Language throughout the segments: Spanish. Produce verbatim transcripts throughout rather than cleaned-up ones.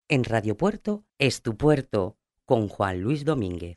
En Radio Puerto es tu puerto, con Juan Luis Domínguez.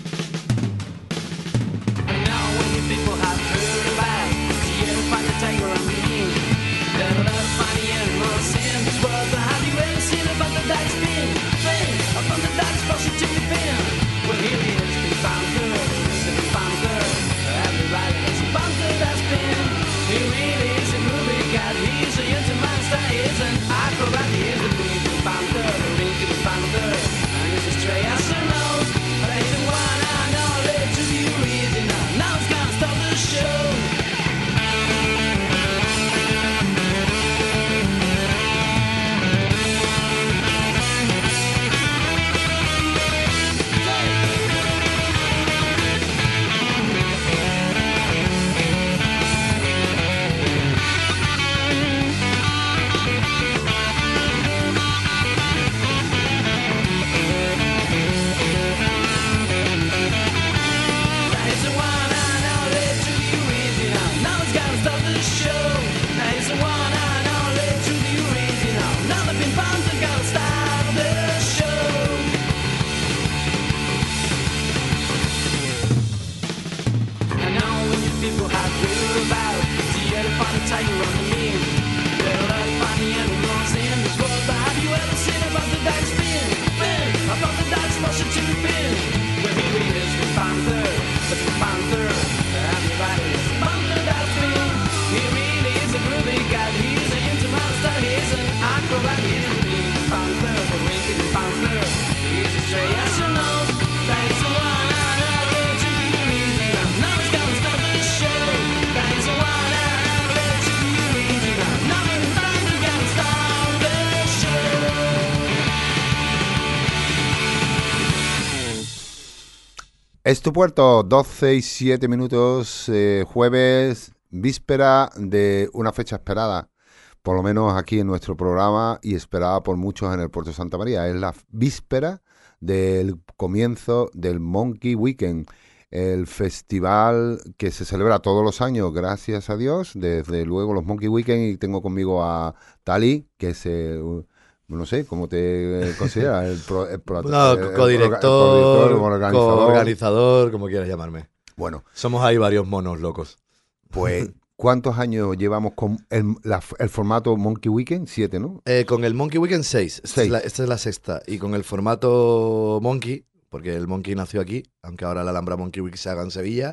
Es tu puerto, doce y siete minutos, eh, jueves, víspera de una fecha esperada, por lo menos aquí en nuestro programa y esperada por muchos en el Puerto de Santa María. Es la víspera del comienzo del Monkey Weekend, el festival que se celebra todos los años, gracias a Dios, desde luego los Monkey Weekend, y tengo conmigo a Tali, que es... Eh, no sé, ¿cómo te consideras? El, pro, el, pro, no, el, codirector, el organizador. Co-organizador, como quieras llamarme. Bueno. Somos ahí varios monos locos. Pues, ¿cuántos años llevamos con el, la, el formato Monkey Weekend? Siete, ¿no? Eh, con el Monkey Weekend, seis. Esta, seis. Es la, esta es la sexta. Y con el formato Monkey, porque el Monkey nació aquí, aunque ahora la Alhambra Monkey Week se haga en Sevilla,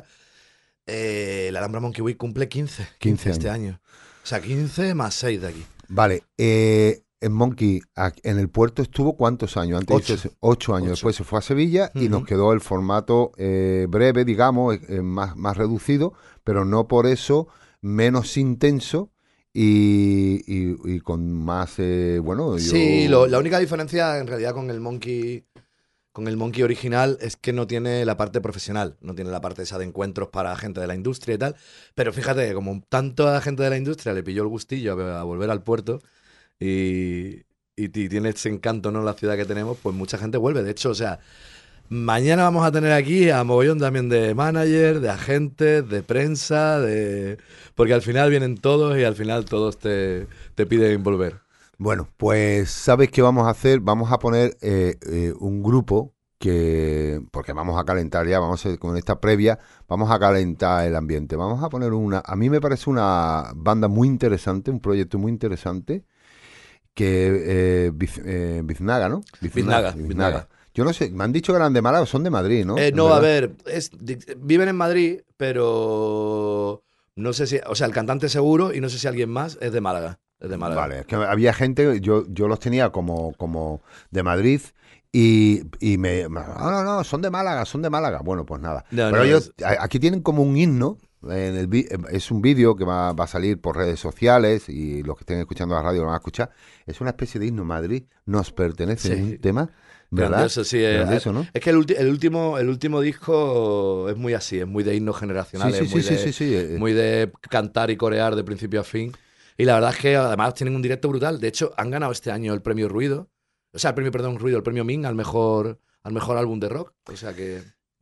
eh, la Alhambra Monkey Week cumple quince. quince este año. O sea, quince más seis de aquí. Vale, eh... En Monkey, en el puerto estuvo ¿cuántos años? Antes ocho. Dice, ocho años. Ocho. Después se fue a Sevilla uh-huh. y nos quedó el formato eh, breve, digamos, eh, más, más reducido, pero no por eso menos intenso y, y, y con más, eh, bueno... Sí, yo... lo, la única diferencia en realidad con el Monkey... Con el Monkey original es que no tiene la parte profesional, no tiene la parte esa de encuentros para gente de la industria y tal, pero fíjate que como tanto a la gente de la industria le pilló el gustillo a, a volver al puerto... Y, y, y tiene ese encanto, ¿no? La ciudad que tenemos, pues mucha gente vuelve. De hecho, o sea, mañana vamos a tener aquí a mogollón también de managers, de agentes, de prensa, de porque al final vienen todos y al final todos te, te piden volver. Bueno, pues ¿sabes qué vamos a hacer? Vamos a poner eh, eh, un grupo que, porque vamos a calentar ya, vamos a hacer con esta previa, vamos a calentar el ambiente. Vamos a poner una, a mí me parece una banda muy interesante, un proyecto muy interesante, que eh, Biz, eh, Biznaga, ¿no? Biznaga, Biznaga, Biznaga. Yo no sé, me han dicho que eran de Málaga, son de Madrid, ¿no? Eh, no, a ver, es, viven en Madrid, pero no sé si, o sea, el cantante seguro y no sé si alguien más es de Málaga. Es de Málaga. Vale, es que había gente, yo, yo los tenía como, como de Madrid y, y me, no, no, no, son de Málaga, son de Málaga. Bueno, pues nada. No, pero no, ellos, es... aquí tienen como un himno. En el, es un vídeo que va, va a salir por redes sociales y los que estén escuchando la radio lo van a escuchar. Es una especie de himno. Madrid nos pertenece, sí. Un tema, ¿verdad? Grandioso, sí, Grandioso, ¿no? Es que el, ulti- el último el último disco es muy así, es muy de himnos generacionales, sí, sí, muy, sí, de, sí, sí, sí. muy de cantar y corear de principio a fin. Y la verdad es que además tienen un directo brutal. De hecho, han ganado este año el premio Ruido. O sea, el premio, perdón, Ruido, el premio Ming al mejor, al mejor álbum de rock. O sea que...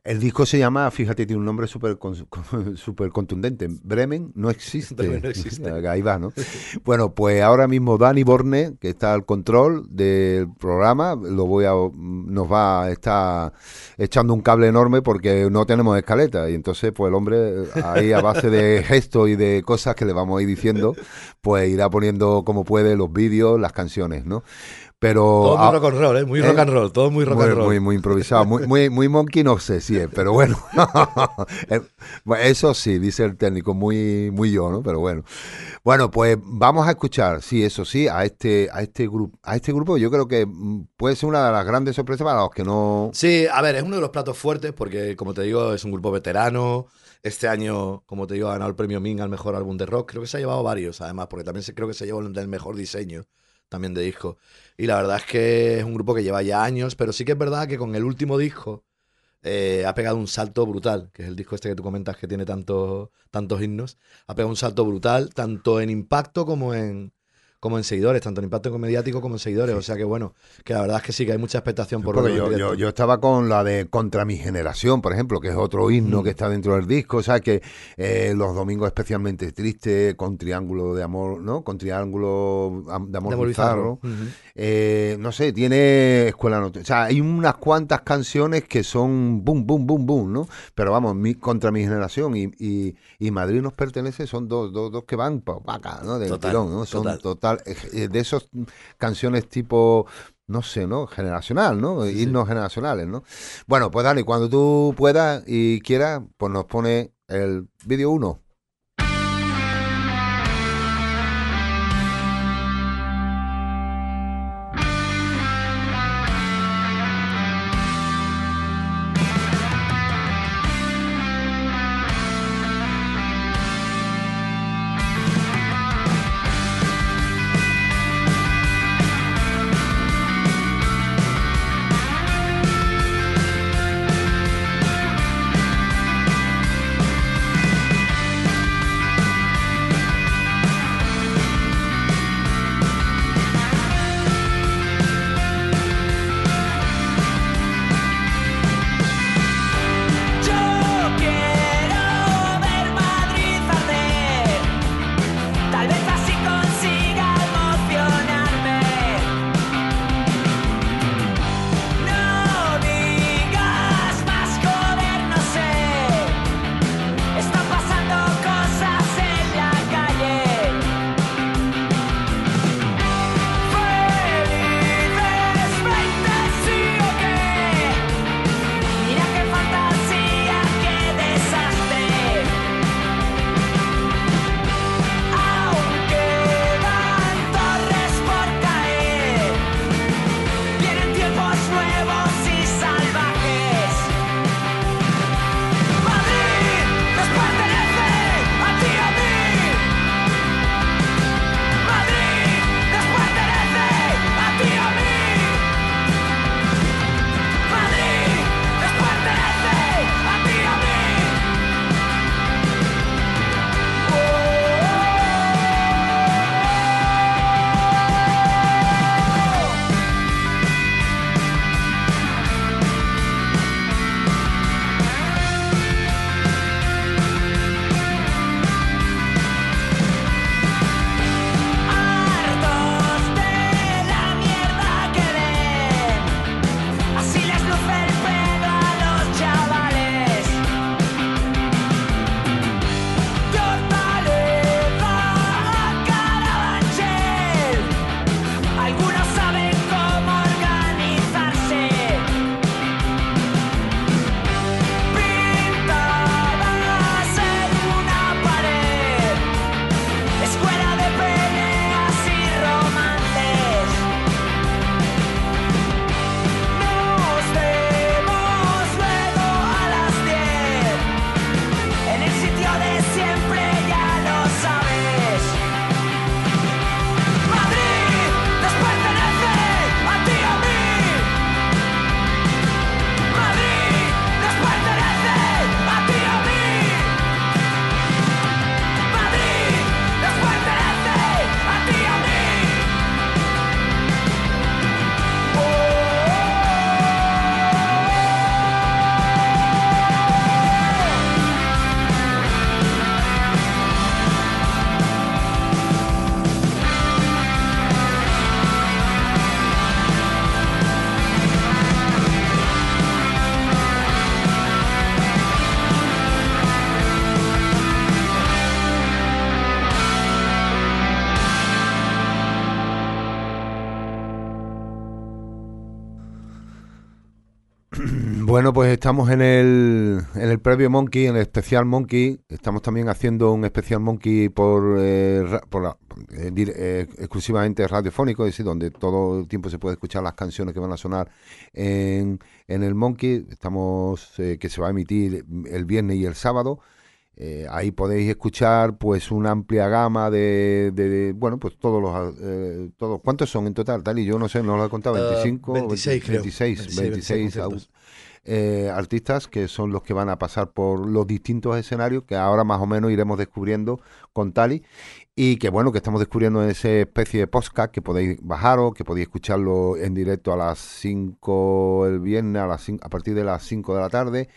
El disco se llama, fíjate, tiene un nombre súper con- con- súper contundente. Bremen no existe. Bremen no existe. Ahí va, ¿no? Bueno, pues ahora mismo Dani Borne, que está al control del programa, lo voy a, nos va a estar echando un cable enorme porque no tenemos escaleta. Y entonces, pues el hombre, ahí a base de gestos y de cosas que le vamos a ir diciendo, pues irá poniendo como puede los vídeos, las canciones, ¿no? Pero Todo muy ah, rock and roll, ¿eh? Muy ¿eh? rock and roll, todo muy rock muy, and roll. muy, muy improvisado, muy, muy, muy monkey, no sé si es, pero bueno. Eh, bueno, eso sí, dice el técnico, muy, muy yo, ¿no? Pero bueno. Bueno, pues vamos a escuchar, sí, eso sí, a este, a este grupo, a este grupo. Yo creo que mm, puede ser una de las grandes sorpresas para los que no. Sí, a ver, es uno de los platos fuertes porque, como te digo, es un grupo veterano. Este año, como te digo, ha ganado el premio Ming al mejor álbum de rock. Creo que se ha llevado varios, además, porque también se, creo que se llevó el del mejor diseño también de disco. Y la verdad es que es un grupo que lleva ya años, pero sí que es verdad que con el último disco eh, ha pegado un salto brutal, que es el disco este que tú comentas que tiene tantos, tantos himnos. Ha pegado un salto brutal, tanto en impacto como en, como en seguidores, tanto en impacto mediático como en seguidores. O sea que bueno, que la verdad es que sí, que hay mucha expectación por Porque verlo en yo, yo, directo. yo estaba con la de Contra mi generación, por ejemplo, que es otro himno Mm. que está dentro del disco, o sea que eh, los domingos especialmente tristes, con Triángulo de Amor, ¿no? Con Triángulo am- de Amor De Amor Bizarro. Bizarro. Ujú. Eh, no sé, tiene Escuela Norte. O sea, hay unas cuantas canciones que son boom, boom, boom, boom, ¿no? Pero vamos, mi, Contra mi generación y, y, y Madrid nos pertenece, son dos, dos, dos que van pa, pa acá, ¿no? Del Total, tirón, ¿no? Son total. total, eh, de esas canciones tipo, no sé, ¿no? Generacional, ¿no? Sí, sí. Himnos generacionales, ¿no? Bueno, pues dale, cuando tú puedas y quieras, pues nos pone el vídeo uno. Bueno, pues estamos en el, en el previo Monkey, en el especial Monkey. Estamos también haciendo un especial Monkey por, eh, ra- por la- eh, dir- eh, exclusivamente radiofónico, es decir, donde todo el tiempo se puede escuchar las canciones que van a sonar en, en el Monkey. Estamos, eh, que se va a emitir el viernes y el sábado. Eh, ahí podéis escuchar pues una amplia gama de, de- de, bueno, pues todos los eh, todos. ¿Cuántos son en total, Tali? Yo no sé, no lo he contado. Uh, veinticinco, veintiséis, creo. veintiséis, veintiséis, veintiséis veintiséis conciertos. eh, artistas que son los que van a pasar por los distintos escenarios que ahora más o menos iremos descubriendo con Tali, y que bueno, que estamos descubriendo en esa especie de podcast que podéis bajaros, que podéis escucharlo en directo a las cinco el viernes, a, las cinco, a partir de las cinco de la tarde,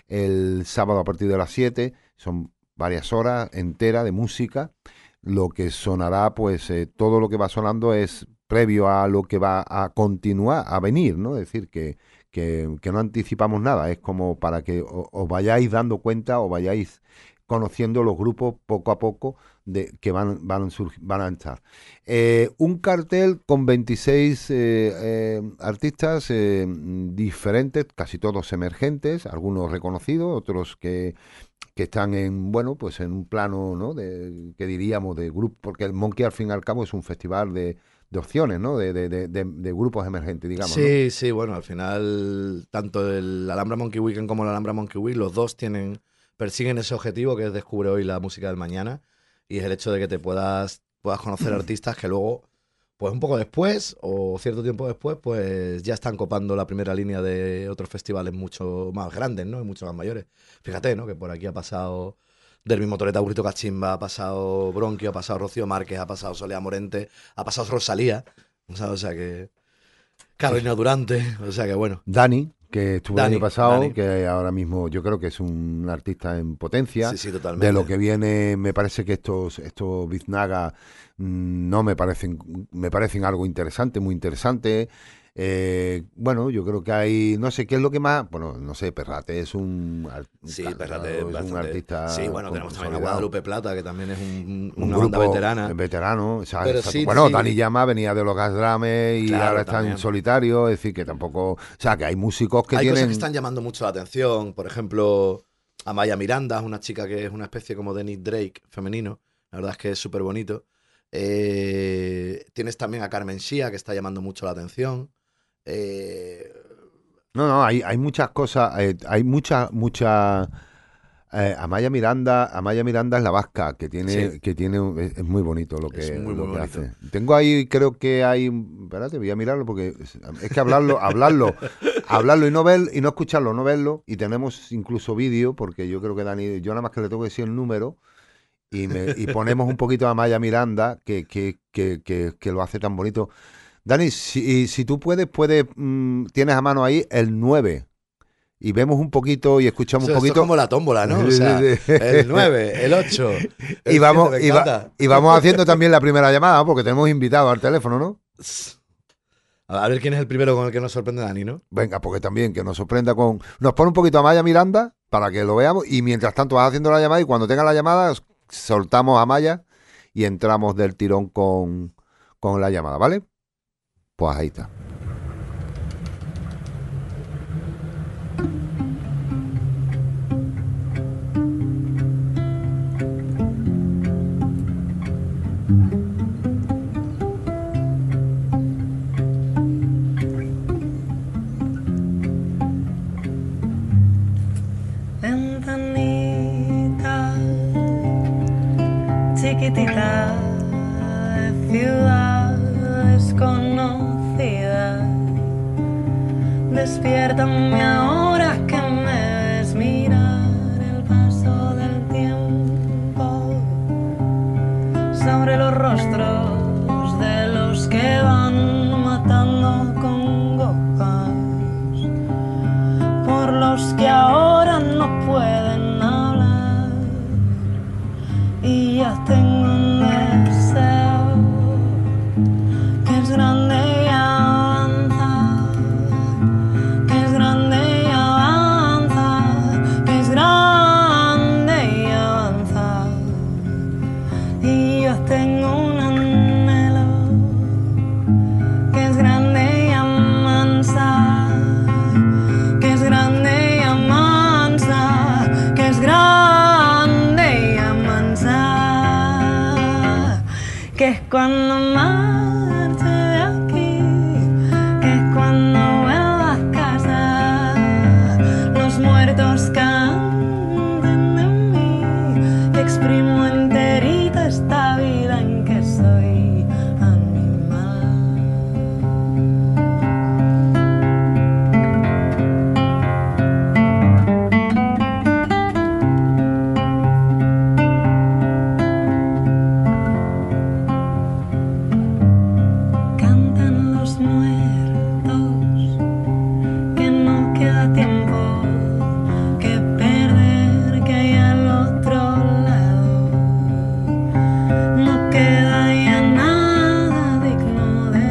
el sábado a partir de las siete. Son varias horas enteras de música. Lo que sonará, pues eh, todo lo que va sonando es previo a lo que va a continuar, a venir, ¿no? Es decir, que, que, que no anticipamos nada, es como para que o- os vayáis dando cuenta o vayáis conociendo los grupos poco a poco de que van, van, surg- van a entrar. Eh, un cartel con veintiséis eh, eh, artistas eh, diferentes, casi todos emergentes, algunos reconocidos, otros que que están en, bueno, pues en un plano, ¿no? De, que diríamos de grupo, porque el Monkey al fin y al cabo es un festival de, de opciones, ¿no? De, de, de, de- de grupos emergentes, digamos, ¿no? Sí, sí, bueno, al final, tanto el Alhambra Monkey Weekend como el Alhambra Monkey Week, los dos tienen, persiguen ese objetivo que es descubre hoy la música del mañana, y es el hecho de que te puedas, puedas conocer artistas que luego, pues un poco después, o cierto tiempo después, pues ya están copando la primera línea de otros festivales mucho más grandes, ¿no? Y mucho más mayores. Fíjate, ¿no? Que por aquí ha pasado Derby Motoreta, Burrito Cachimba, ha pasado Bronquio, ha pasado Rocío Márquez, ha pasado Soledad Morente, ha pasado Rosalía, o sea, o sea que... Carolina Durante, o sea que bueno. Dani, que estuvo el Dani, año pasado, Dani. que ahora mismo yo creo que es un artista en potencia. Sí, sí, De lo totalmente. que viene, me parece que estos, estos Biznaga mm, no me parecen, me parecen algo interesante, muy interesante. Eh, bueno, yo creo que hay, no sé qué es lo que más, bueno, no sé, Perrate es un, ar- Sí, claro, espérate, es un bastante. artista Sí, bueno, tenemos también a consolidado. Guadalupe Plata, que también es un- Un una banda grupo veterana. veterano, o sea, Pero exacto. sí, Bueno, sí, Dani Llama venía de los Gas Drame y claro, ahora está en también. solitario, es decir, que tampoco, o sea, que hay músicos que Hay cosas que tienen, están llamando mucho la atención. Por ejemplo, Amaya Miranda es una chica que es una especie como de Nick Drake femenino. La verdad es que es súper bonito. Eh, tienes también a Carmen Shia, que está llamando mucho la atención. Eh, no, no, hay, hay muchas cosas, eh, hay muchas, muchas, eh, Amaya Miranda, Amaya Miranda es la vasca, que sí, tiene, que tiene, un- es, es muy bonito lo es que, muy, muy lo que bonito. hace. Tengo ahí, creo que hay, espérate, voy a mirarlo porque es, es que hablarlo, hablarlo, hablarlo y no ver, y no escucharlo, no verlo, y tenemos incluso vídeo, porque yo creo que Dani, yo nada más que le tengo que decir el número, y, me, y ponemos un poquito a Maya Miranda, que, que, que, que, que lo hace tan bonito. Dani, si, si tú puedes, puedes mm, tienes a mano ahí el nueve y vemos un poquito y escuchamos Eso, un esto es poquito. como la tómbola, ¿no? O Sí, sea, sí, sí. el nueve, el ocho, el Y vamos, siete, me y, va- encanta. y vamos haciendo también la primera llamada, porque tenemos invitado al teléfono, ¿no? A ver quién es el primero con el que nos sorprende Dani, ¿no? Venga, porque también que nos sorprenda con... Nos pone un poquito a Maya Miranda para que lo veamos y mientras tanto vas haciendo la llamada y cuando tenga la llamada soltamos a Maya y entramos del tirón con, con la llamada, ¿vale? Pues ahí está. Ventanita chiquitita de ciudad desconocida, despiértame ahora que me ves mirar el paso del tiempo sobre los rostros de los que van matando con gopas, por los que ahora no pueden hablar, y ya tengo un deseo que es grande y avanza, que es grande y cuando marche de aquí, que es cuando vuelva a casa, los muertos canten de mí, que exprimo enterita esta vida en que soy animal. Cantan los muertos que no queda tiempo que perder, que hay al otro lado no queda ya nada digno de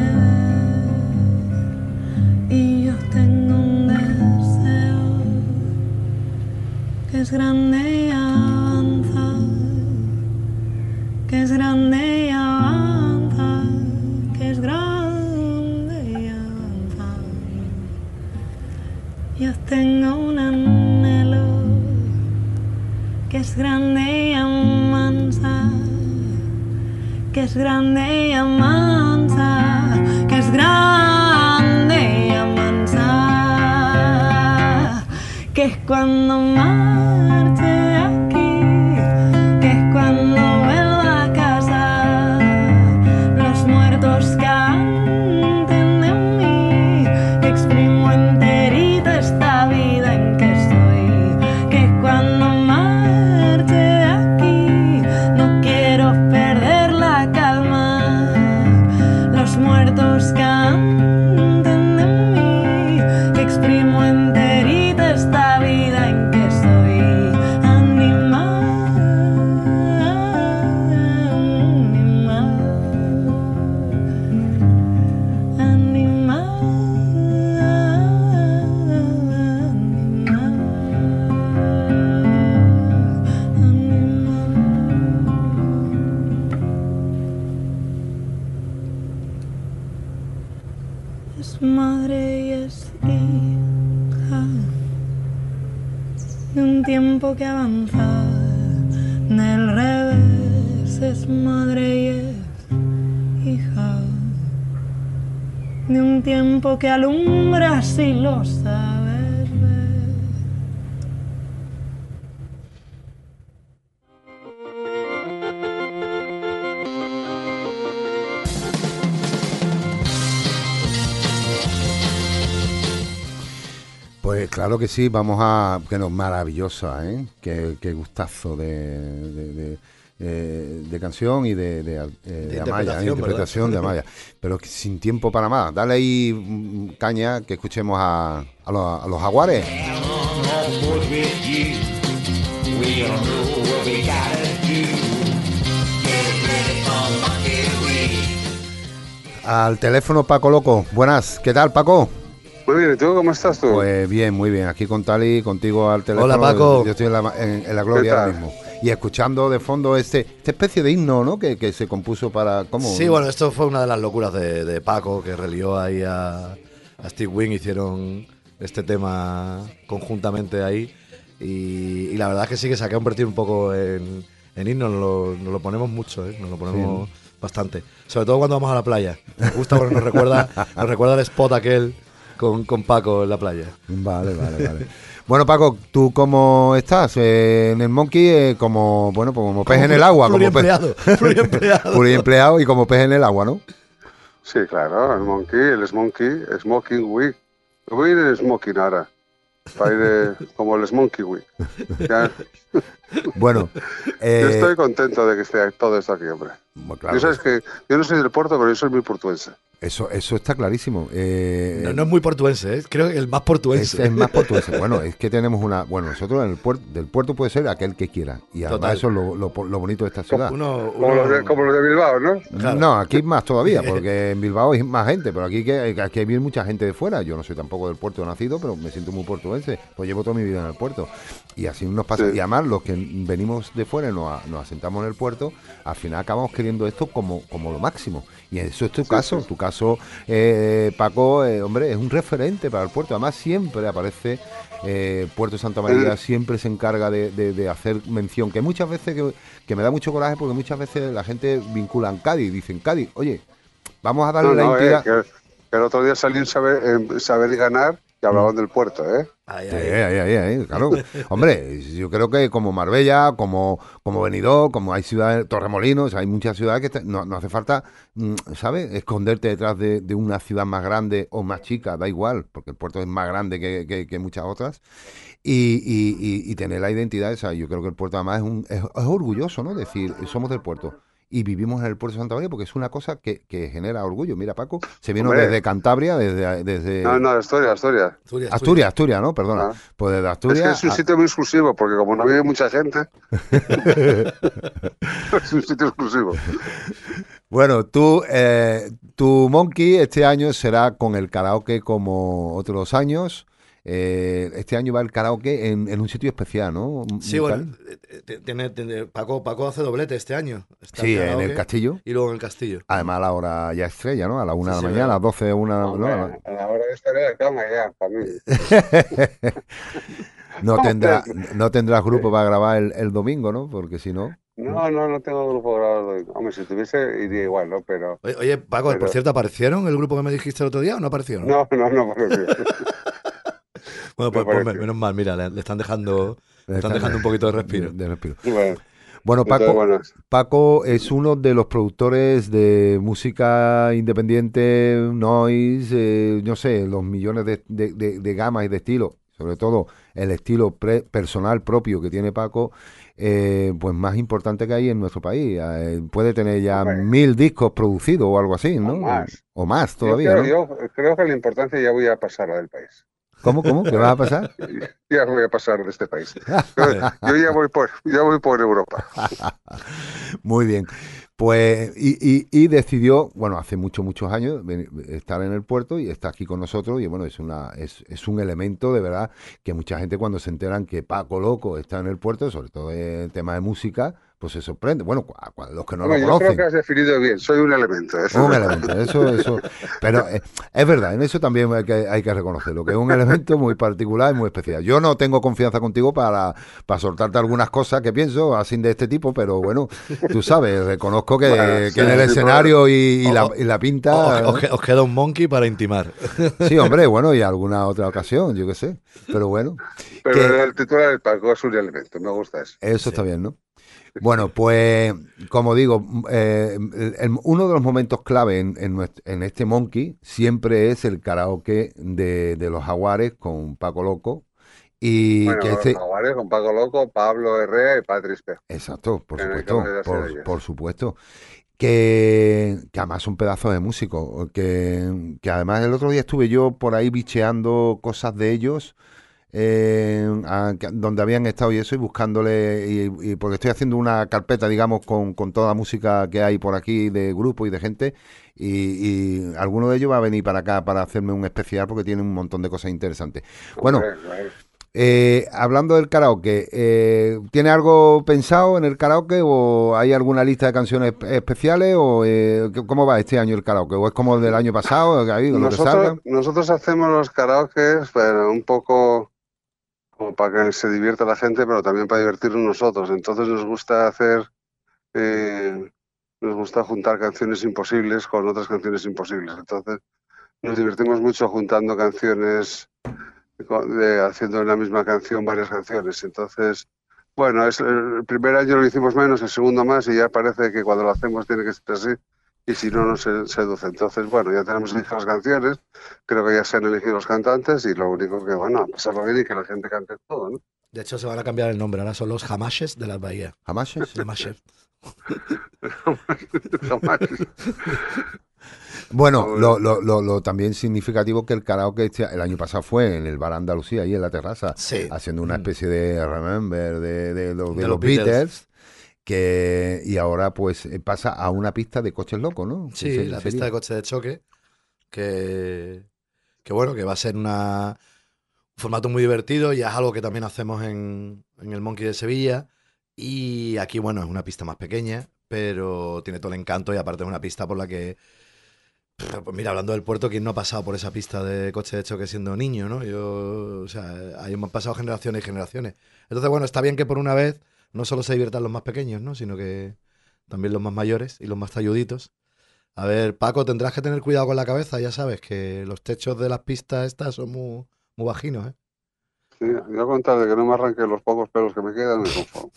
ver, y yo tengo un deseo que es grande y avanza, que es grande y avanza, que es grande y avanza. Yo tengo un anhelo que es grande y amansa, que es grande y amansa, que es grande y amansa, que es cuando marche de aquí, que es cuando vuelva a casa, los muertos canten de mí, que exprimo enterita esta vida en que estoy, que es cuando marche de aquí, no quiero perder la calma, los muertos canten de mí, que exprimo enterita esta vida en que soy animal, animal, animal, animal. Es madre y es hija de un tiempo que avanza, del revés es madre y es hija de un tiempo que alumbra si lo sabes ver. Pues claro que sí, vamos a... Que no, maravillosa, ¿eh? Qué, qué gustazo de, de, de, eh, de canción y de, de, eh, de Amaya, ¿eh? interpretación, Interpretación de Amaya. Pero que sin tiempo para más. Dale ahí mm, caña, que escuchemos a, a, los, a los Jaguares. Al teléfono Paco Loco. Buenas, ¿qué tal, Paco? Muy bien, ¿y tú cómo estás tú? Pues bien, muy bien. Aquí con Tali, contigo al teléfono. Hola, Paco. Yo estoy en la, en, en la gloria ahora mismo. Y escuchando de fondo este esta especie de himno, ¿no? Que, que se compuso para... ¿cómo? Sí, bueno, esto fue una de las locuras de, de Paco, que relió ahí a, a Steve Wing, hicieron este tema conjuntamente ahí. Y, y la verdad es que sí que se ha convertido un poco en, en himno, nos lo, nos lo ponemos mucho, ¿eh? Nos lo ponemos Sí. bastante. Sobre todo cuando vamos a la playa. Nos gusta porque nos recuerda, nos recuerda el spot aquel con, con Paco en la playa. Vale, vale, vale. Bueno, Paco, ¿tú cómo estás? Eh, en el Monkey, eh, como, bueno, pues como pez en el agua. Como Pluriempleado, pez, pluriempleado. pluriempleado y como pez en el agua, ¿no? Sí, claro, el monkey, el smoky, smoking week. Voy a ir en smoking ahora. Para ir de, como el smoky week. Ya, Bueno, eh, yo estoy contento de que esté todo esto aquí, hombre. bueno, claro, Yo sabes que yo no soy del puerto, pero yo soy muy portuense. eso, eso está clarísimo. Eh, No, no es muy portuense, ¿eh? Creo que el más Es, portuense. es más portuense. Bueno, es que tenemos una... Bueno, nosotros en el puerto, del puerto puede ser aquel que quiera. Y además Total. eso es lo, lo, lo bonito de esta ciudad. Uno, Como, uno- los de, como los de Bilbao, ¿no? Claro. No, aquí más todavía, porque en Bilbao hay más gente, pero aquí, que, aquí viene mucha gente de fuera. Yo no soy tampoco del puerto nacido, pero me siento muy portuense. Pues llevo toda mi vida en el puerto. Y así nos pasa. Sí. Y además, los que venimos de fuera y nos, a- nos asentamos en el puerto, al final acabamos queriendo esto como, como lo máximo. Y eso es tu Sí, caso. sí. Tu caso paso eh, Paco, eh, hombre, es un referente para el puerto. Además, siempre aparece eh, Puerto Santa María, siempre se encarga de, de, de hacer mención, que muchas veces, que, que me da mucho coraje, porque muchas veces la gente vincula en Cádiz, dicen Cádiz, oye, vamos a darle No, la no, entidad. eh, que, que el otro día salió en Saber, en saber y Ganar, que hablaban Mm. del puerto, ¿eh? Ahí, Sí, ahí. ahí, ahí, ahí, claro. Hombre, yo creo que como Marbella, como, como Benidorm, como hay ciudades, Torremolinos, hay muchas ciudades que te- no, no hace falta, mm, ¿sabes? Esconderte detrás de, de una ciudad más grande o más chica, da igual, porque el puerto es más grande que, que- que muchas otras. Y, y- y- y tener la identidad esa, yo creo que el puerto además es, un, es, es orgulloso, ¿no? Decir, somos del puerto. Y vivimos en el puerto de Santa María porque es una cosa que, que genera orgullo. Mira, Paco, se vino Hombre. desde Cantabria, desde, desde No, no, Asturias, Asturias. Asturias, Asturias, Asturias, ¿no? Perdona. Ah. Pues desde Es que Asturias. es un a- sitio muy exclusivo, porque como no vive mucha gente, es un sitio exclusivo. Bueno, tú, eh, tu Monkey este año será con el karaoke como otros años. Eh, este año va el karaoke en, en un sitio especial, ¿no? Sí, Mical? bueno, eh, eh, tiene, tiene- Paco, Paco hace doblete este año. Está Sí, en el karaoke castillo. Y luego en el castillo. Además, a la hora ya estrella, ¿no? A la una Sí, de sí, la mañana, a verdad. las doce, una. ¿no? Hombre, A la- a la hora de estar en la cama ya, para mí. No tendrá, no tendrás grupo para grabar el, el domingo, ¿no? Porque si no. No, no, no tengo grupo grabado. Hombre, si tuviese, iría igual, ¿no? Pero. Oye, oye, Paco, Pero- por cierto, ¿aparecieron el grupo que me dijiste el otro día o no aparecieron? No, no, no, por eso. Bueno, pues, me pues, pareció. menos mal, mira, le, le están dejando, le están Están- dejando un poquito de respiro. De, de respiro. Bueno, Bueno, entonces, Paco, bueno, Paco es uno de los productores de música independiente, noise, eh, no sé, los millones de, de- de- de gamas y de estilos, sobre todo el estilo pre- personal propio que tiene Paco, eh, pues más importante que hay en nuestro país. Eh, puede tener ya Hombre. mil discos producidos o algo así, ¿no? O más. O más yo todavía, creo, ¿no? yo creo que la importancia ya voy a pasar a del país. ¿Cómo, cómo? ¿Qué va a pasar? Ya voy a pasar de este país. Yo, yo ya voy por, ya voy por Europa. Muy bien. Pues, y, y, y decidió, bueno, hace muchos, muchos años, ven- estar en el puerto y está aquí con nosotros. Y bueno, es una es, es un elemento de verdad que mucha gente cuando se enteran que Paco Loco está en el puerto, sobre todo en tema de música, pues se sorprende. Bueno, cua- cua- los que no Hombre, lo yo creo conocen. que has definido bien. Soy un elemento. Eso Un es elemento, eso, eso. Pero eh, es verdad, en eso también hay que, hay que reconocerlo, que es un elemento muy particular y muy especial. Yo no tengo confianza contigo para, para soltarte algunas cosas que pienso, así de este tipo, pero bueno, tú sabes, reconozco que, Bueno, sí, que en el sí, escenario y, y O- la, o- y la Os, pinta. os que- os queda un monkey para intimar. Sí, hombre, bueno, y alguna otra ocasión, yo qué sé. Pero bueno, Pero que- el titular del Paco es un elemento. Me gusta eso. eso está bien, ¿no? Bueno, pues como digo, eh, el- el- uno de los momentos clave en, en, nuestro- en este Monkey siempre es el karaoke de, de los Jaguares con Paco Loco. Y Bueno, que los este, Jaguares con Paco Loco, Pablo Herrera y Patri Espejo. exacto, por En el supuesto, que voy a hacer por, ellos. por supuesto. Que, que además son pedazos de músicos. Que, que además el otro día estuve yo por ahí bicheando cosas de ellos. eh, a- que- donde habían estado y eso, y buscándole, y, y porque estoy haciendo una carpeta, digamos, con, con toda la música que hay por aquí de grupo y de gente, y, y alguno de ellos va a venir para acá para hacerme un especial porque tiene un montón de cosas interesantes. Bueno, Hombre, bueno. eh, hablando del karaoke, eh, ¿tiene algo pensado en el karaoke o hay alguna lista de canciones espe- especiales o eh, c- cómo va este año el karaoke? ¿O es como el del año pasado, que ahí, lo que salga? Nosotros, nosotros hacemos los karaokes, pero un poco como para que se divierta la gente, pero también para divertirnos nosotros. Entonces nos gusta hacer, eh, nos gusta juntar canciones imposibles con otras canciones imposibles. Entonces nos divertimos mucho juntando canciones, con- de- haciendo en la misma canción varias canciones. Entonces, bueno, es, el primer año lo hicimos menos, el segundo más, y ya parece que cuando lo hacemos tiene que ser así. Y si no, nos se- seduce. Entonces, bueno, ya tenemos elegidas las canciones, creo que ya se han elegido los cantantes y lo único que, bueno, a pasarlo bien y que la gente cante todo, ¿no? De hecho, se van a cambiar el nombre. Ahora son los Hamashes de las Bahías. ¿Jamás? Hamashes. Jamás. Bueno, Joder. lo, lo, lo, lo también significativo que el karaoke este- el año pasado fue en el Bar Andalucía, ahí en la terraza, Sí. haciendo una Mm. especie de Remember de, de, lo- de De los los Beatles. Beatles, que y ahora pues eh, pasa a una pista de coches locos, ¿no? Sí, Se- la sería. pista de coche de choque, que, que bueno, que va a ser una, un formato muy divertido, y es algo que también hacemos en, en el Monkey de Sevilla. Y aquí, bueno, es una pista más pequeña, pero tiene todo el encanto, y aparte es una pista por la que Pues mira, hablando del puerto, ¿quién no ha pasado por esa pista de coche de choque siendo niño, ¿no? Yo, o sea, ahí hemos pasado generaciones y generaciones. Entonces, bueno, está bien que por una vez no solo se diviertan los más pequeños, ¿no? Sino que también los más mayores y los más talluditos. A ver, Paco, tendrás que tener cuidado con la cabeza, ya sabes, que los techos de las pistas estas son muy, muy bajinos, ¿eh? Sí, yo con tal de que no me arranque los pocos pelos que me quedan, me conformo.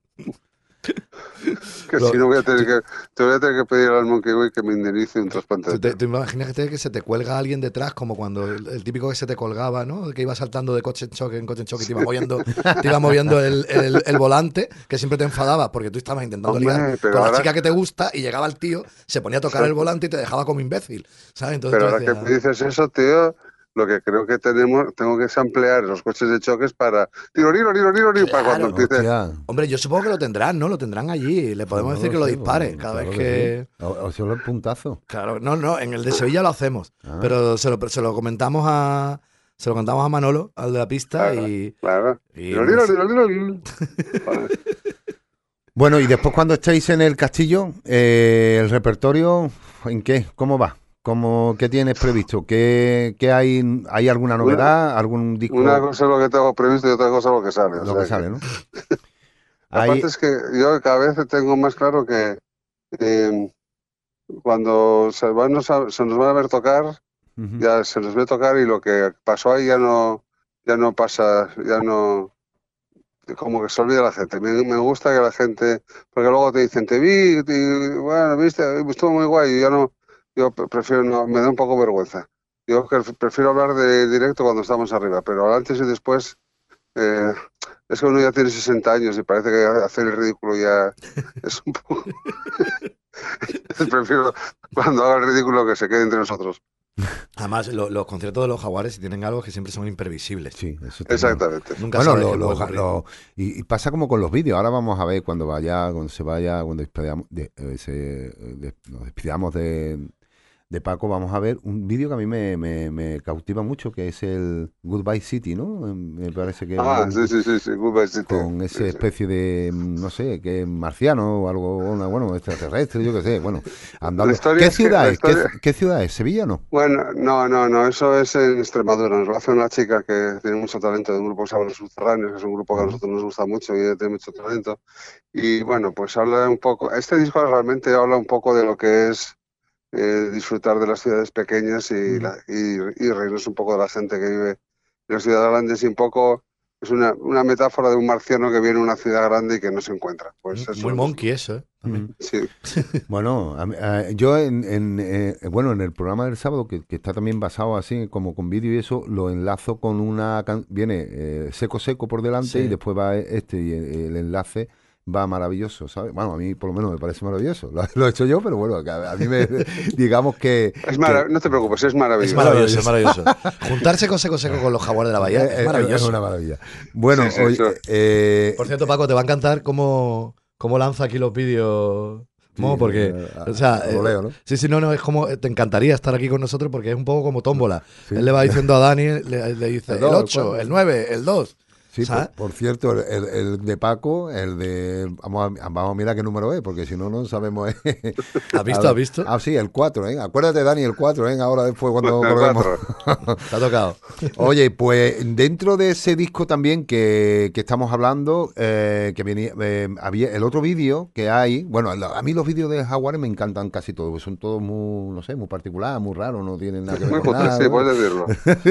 Que Lo- si no voy a tener tú- que, te voy a tener que pedir al Monkey Boy que me indemnice un trasplante de ¿Tú te, pelo. tú imagínate que se te cuelga alguien detrás, como cuando el, el típico que se te colgaba, ¿no? Que iba saltando de coche en choque en coche en choque y te iba moviendo, te iba moviendo el, el- el volante, que siempre te enfadaba porque tú estabas intentando ligar Hombre, pero con la ahora, chica que te gusta y llegaba el tío, se ponía a tocar el volante y te dejaba como imbécil, ¿sabes? Entonces pero tú ahora que decías, me dices eso, tío, lo que creo que tenemos, tengo que samplear los coches de choques para tiro, tiro, tiro, tiro, tiro, para cuando claro. empiece. Hostia. Hombre, yo supongo que lo tendrán, ¿no? Lo tendrán allí. Le Pues podemos no decir lo que lo sé, dispare pues, cada claro vez que que... sí. O, o solo el puntazo. Claro, no, no, en el de Sevilla lo hacemos. Ah. Pero se lo, se lo comentamos a... Se lo contamos a Manolo, al de la pista, Claro, y... claro. y Tiro, no tiro, sé. tiro, tiro, tiro. Vale. Bueno, y después cuando estéis en el castillo, eh, el repertorio, ¿en qué? ¿Cómo va? ¿Cómo, qué tienes previsto? ¿Qué, qué hay? ¿Hay alguna Una, novedad? ¿Algún una disco? cosa es lo que tengo previsto y otra cosa es lo que sale. O Lo que sea que, sale, ¿no? aparte Hay... es que yo cada vez tengo más claro que eh, cuando se, van, nos a- se nos van a ver tocar, Ujú. ya se nos ve tocar y lo que pasó ahí ya no, ya no pasa, ya no, como que se olvida la gente. Me, me gusta que la gente, porque luego te dicen, te vi, y, bueno, viste, estuvo muy guay, y yo no, yo pre- prefiero, no, me da un poco vergüenza. Yo que prefiero hablar de directo cuando estamos arriba, pero antes y después, eh, es que uno ya tiene sesenta años y parece que hacer el ridículo ya es un poco... Prefiero cuando haga el ridículo que se quede entre nosotros. Además, lo- los conciertos de los Jaguares si tienen algo que siempre son imprevisibles. Sí, eso está claro. Exactamente. Nunca Bueno, sabes lo, qué puede lo- ocurrir. lo- y, y pasa como con los vídeos. Ahora vamos a ver cuando vaya, cuando se vaya, cuando despedamos, de- eh, se- de- nos despidamos de, de Paco, vamos a ver un vídeo que a mí me, me- me cautiva mucho, que es el Goodbye City, ¿no? Me parece que es Ah, un- sí, sí, sí, sí, Goodbye City. con esa Sí, sí. especie de, mm, no sé, que es marciano o algo, una- bueno, extraterrestre, yo qué sé, bueno, La andando. historia ¿Qué es que, ciudad la es? ¿Qué, historia, qué ciudad es? ¿Sevilla no? bueno, no, no, no, eso es en Extremadura. Nos lo hace una chica que tiene mucho talento de un grupo que se llama Los Subterráneos, que es un grupo que a Ujú. nosotros nos gusta mucho y ella tiene mucho talento. Y bueno, pues habla un poco, este disco realmente habla un poco de lo que es eh, disfrutar de las ciudades pequeñas y, Ujú. la, y, y reírnos un poco de la gente que vive en las ciudades grandes y un poco es una, una metáfora de un marciano que viene a una ciudad grande y que no se encuentra. Pues eso Muy es- monkey eso, ¿eh? También. Ujú. Sí, Bueno, a mí- a- yo en, en, eh, bueno, en el programa del sábado, que, que está también basado así como con vídeo y eso, lo enlazo con una... can- viene eh, seco seco por delante y Sí. después va este y el, el enlace va maravilloso, ¿sabes? Bueno, a mí por lo menos me parece maravilloso. Lo, lo he hecho yo, pero bueno, que a, a mí me... digamos que... es marav- que- no te preocupes, es Es maravilloso. maravilloso, es maravilloso. Juntarse con Seco Seco con los Jaguares de la Bahía eh, es eh, maravilloso. Es una maravilla. Bueno, Sí, sí, oye, eso. eh, Por cierto, Paco, te va a encantar cómo, cómo lanza aquí los vídeos. sí, Mo, porque, eh, a- o sea, a voleo, ¿no? eh, sí, sí, no, no, es como, te encantaría estar aquí con nosotros porque es un poco como tómbola. Sí. Él le va diciendo a Dani, le, le dice El el dos, el ocho, cuatro. el nueve, el dos. Sí, ¿sabes? por, por cierto, el, el- el de Paco, el de... Vamos a, vamos a mirar qué número es, porque si no, no sabemos. ¿eh? ¿Has visto? A ver. ¿Has visto? Ah, sí, el cuatro, ¿eh? Acuérdate, Dani, el cuatro, ¿eh? Ahora después cuando El colguemos. cuatro. Te ha tocado. Oye, pues dentro de ese disco también que, que estamos hablando, eh, que venía, eh, había el otro vídeo que hay, bueno, lo- a mí los vídeos de Jaguares me encantan casi todos, pues son todos muy, no sé, muy particulares, muy raros, no tienen nada que ver Muy con justo, nada, sí, ¿no? puedes decirlo.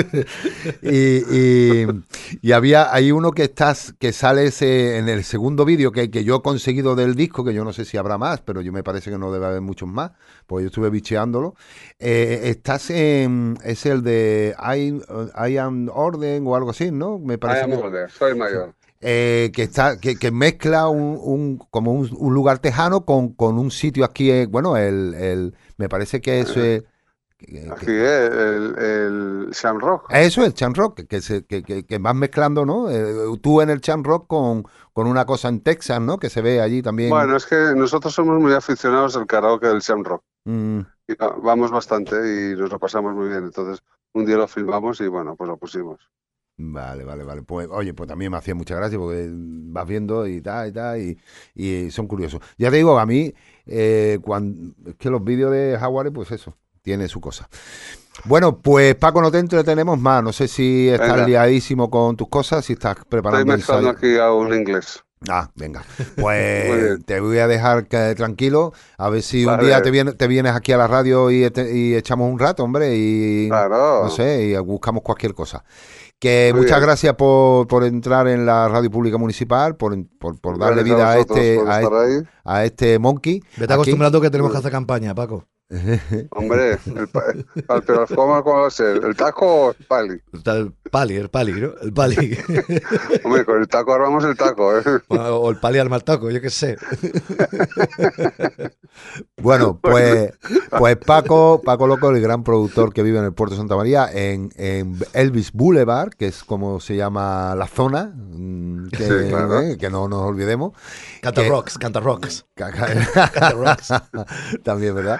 y, y, y había hay uno que estás que sale ese, en el segundo vídeo que, que yo he conseguido del disco, que yo no sé si habrá más, pero yo me parece que no debe haber muchos más, pues yo estuve bicheándolo. Eh, estás en, es el de I, I Am Orden o algo así, ¿no? Me I parece am que, older, soy mayor. eh, que está que, que mezcla un, un como un, un lugar tejano con, con un sitio aquí, eh, bueno, el, el me parece que eso es que- Aquí, que- eh, el, el Shamrock. eso es el Chan Rock, que, que, se, que, que, que vas mezclando, ¿no? Eh, tú en el Chan Rock con, con una cosa en Texas, ¿no? Que se ve allí también. Bueno, es que nosotros somos muy aficionados al karaoke del Shamrock. Mm, Y va- vamos bastante y nos lo pasamos muy bien. Entonces, un día lo filmamos y bueno, pues lo pusimos. vale, vale, vale. Pues, oye, pues también me hacía mucha gracia porque vas viendo y tal y tal y, y son curiosos. Ya te digo, a mí, eh, cuando, es que los vídeos de Jaguares, pues eso, tiene su cosa. Bueno, pues Paco, no te entretenemos más. No sé si estás Venga. liadísimo con tus cosas, si estás Estoy preparando mezclando ensayo. aquí a un inglés. Ah, venga. Muy Pues bien. te voy a dejar que, tranquilo. A ver si un Vale. día te, viene, te vienes aquí a la radio y, te- y echamos un rato, hombre, y Claro. no sé, y buscamos cualquier cosa. Que Muy muchas bien. gracias por, por entrar en la radio pública municipal, por, por, por darle Gracias vida a vosotros este, por a, estar este, ahí. a este monkey. Vete aquí. acostumbrando que tenemos que hacer campaña, Paco. Hombre, el, pa- el- pero ¿cómo, cómo va a ser? ¿El taco o el pali? Está el pali, el pali, ¿no? El pali. Hombre, con el taco armamos el taco, ¿eh? O el pali al mal taco, yo qué sé. Bueno, pues, pues Paco, Paco Loco, el gran productor que vive en el puerto de Santa María, en, en Elvis Boulevard, que es como se llama la zona, mm, que, Sí, claro. eh, que no nos olvidemos. Canta Que- rocks, canta rocks. Caca- Canta rocks. También, ¿verdad?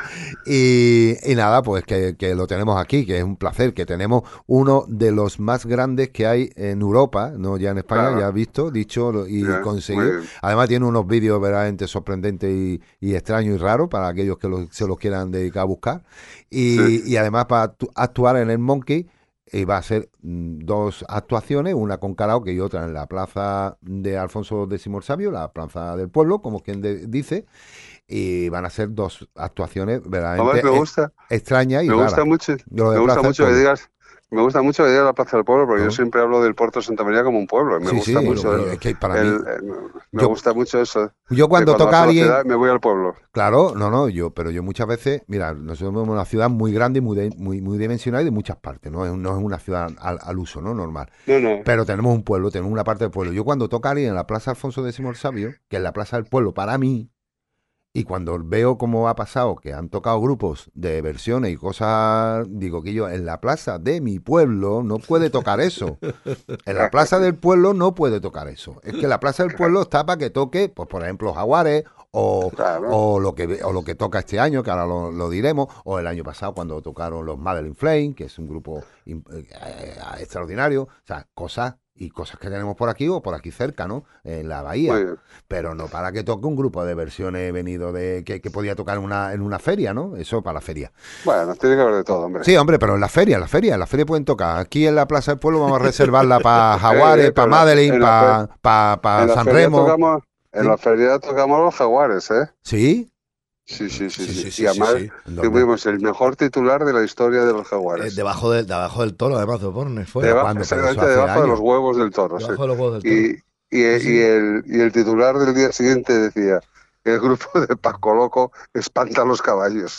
Y, y nada, pues que, que lo tenemos aquí, que es un placer, que tenemos uno de los más grandes que hay en Europa, no ya en España, Claro. ya visto, dicho lo- y Bien, muy conseguido. bien. Además tiene unos vídeos verdaderamente sorprendentes y, y extraños y raros para aquellos que lo- se los quieran dedicar a buscar. Y, Sí. y además para actu- actuar en el Monkey, y va a ser mm, dos actuaciones, una con karaoke y otra en la plaza de Alfonso X el Sabio, la plaza del pueblo, como quien de- dice, y van a ser dos actuaciones verdaderamente Además, me e- gusta, extrañas y me raras. gusta mucho, Lo de me gusta Plaza del mucho que Pueblo. digas, me gusta mucho que digas la Plaza del Pueblo, porque ¿No? yo siempre hablo del puerto de Santa María como un pueblo. Me Sí, gusta sí, mucho. pero el- es que para el- mí, el- me yo- gusta mucho eso. yo cuando que toca vas a la alguien, ciudad, me voy al pueblo. claro, no, no, yo, pero yo muchas veces, mira, nosotros somos una ciudad muy grande y muy, de- muy, muy dimensionada y de muchas partes, no es, no es una ciudad al, al uso, ¿no? Normal. No, no. Pero tenemos un pueblo, tenemos una parte del pueblo. Yo cuando toca alguien en la Plaza Alfonso X el Sabio, que es la plaza del pueblo para mí, y cuando veo cómo ha pasado, que han tocado grupos de versiones y cosas, digo que yo en la plaza de mi pueblo no puede tocar eso. En la plaza del pueblo no puede tocar eso. Es que la plaza del pueblo está para que toque, pues por ejemplo, Jaguares o, Claro. o lo que o lo que toca este año, que ahora lo, lo diremos, o el año pasado cuando tocaron los Madeline Flame, que es un grupo im- eh, extraordinario, o sea, cosas y cosas que tenemos por aquí o por aquí cerca, ¿no? En la bahía. Muy bien. Pero no para que toque un grupo de versiones venido de que, que podía tocar en una, en una feria, ¿no? Eso para la feria. Bueno, tiene que haber de todo, hombre. Sí, hombre, pero en la feria, en la feria, en la feria pueden tocar. Aquí en la Plaza del Pueblo vamos a reservarla para Jaguares, Eh, eh, para pero Madeline, en la para pa, pa en la San feria Remo. tocamos, en Sí. la feria tocamos los Jaguares, ¿eh? ¿Sí? Sí, sí, sí, Sí, sí. sí, y sí, además sí, sí. ¿En dónde? tuvimos el mejor titular de la historia de los Eh, Jaguares. debajo, del, debajo del toro, además, de Bornes, fue. Deba- ¿cuándo? Pero eso exactamente hace debajo de años. los huevos del toro. sí. Debajo de los huevos del toro. Y, y, Sí, y el, y el titular del día siguiente decía: el grupo de Paco Loco espanta a los caballos.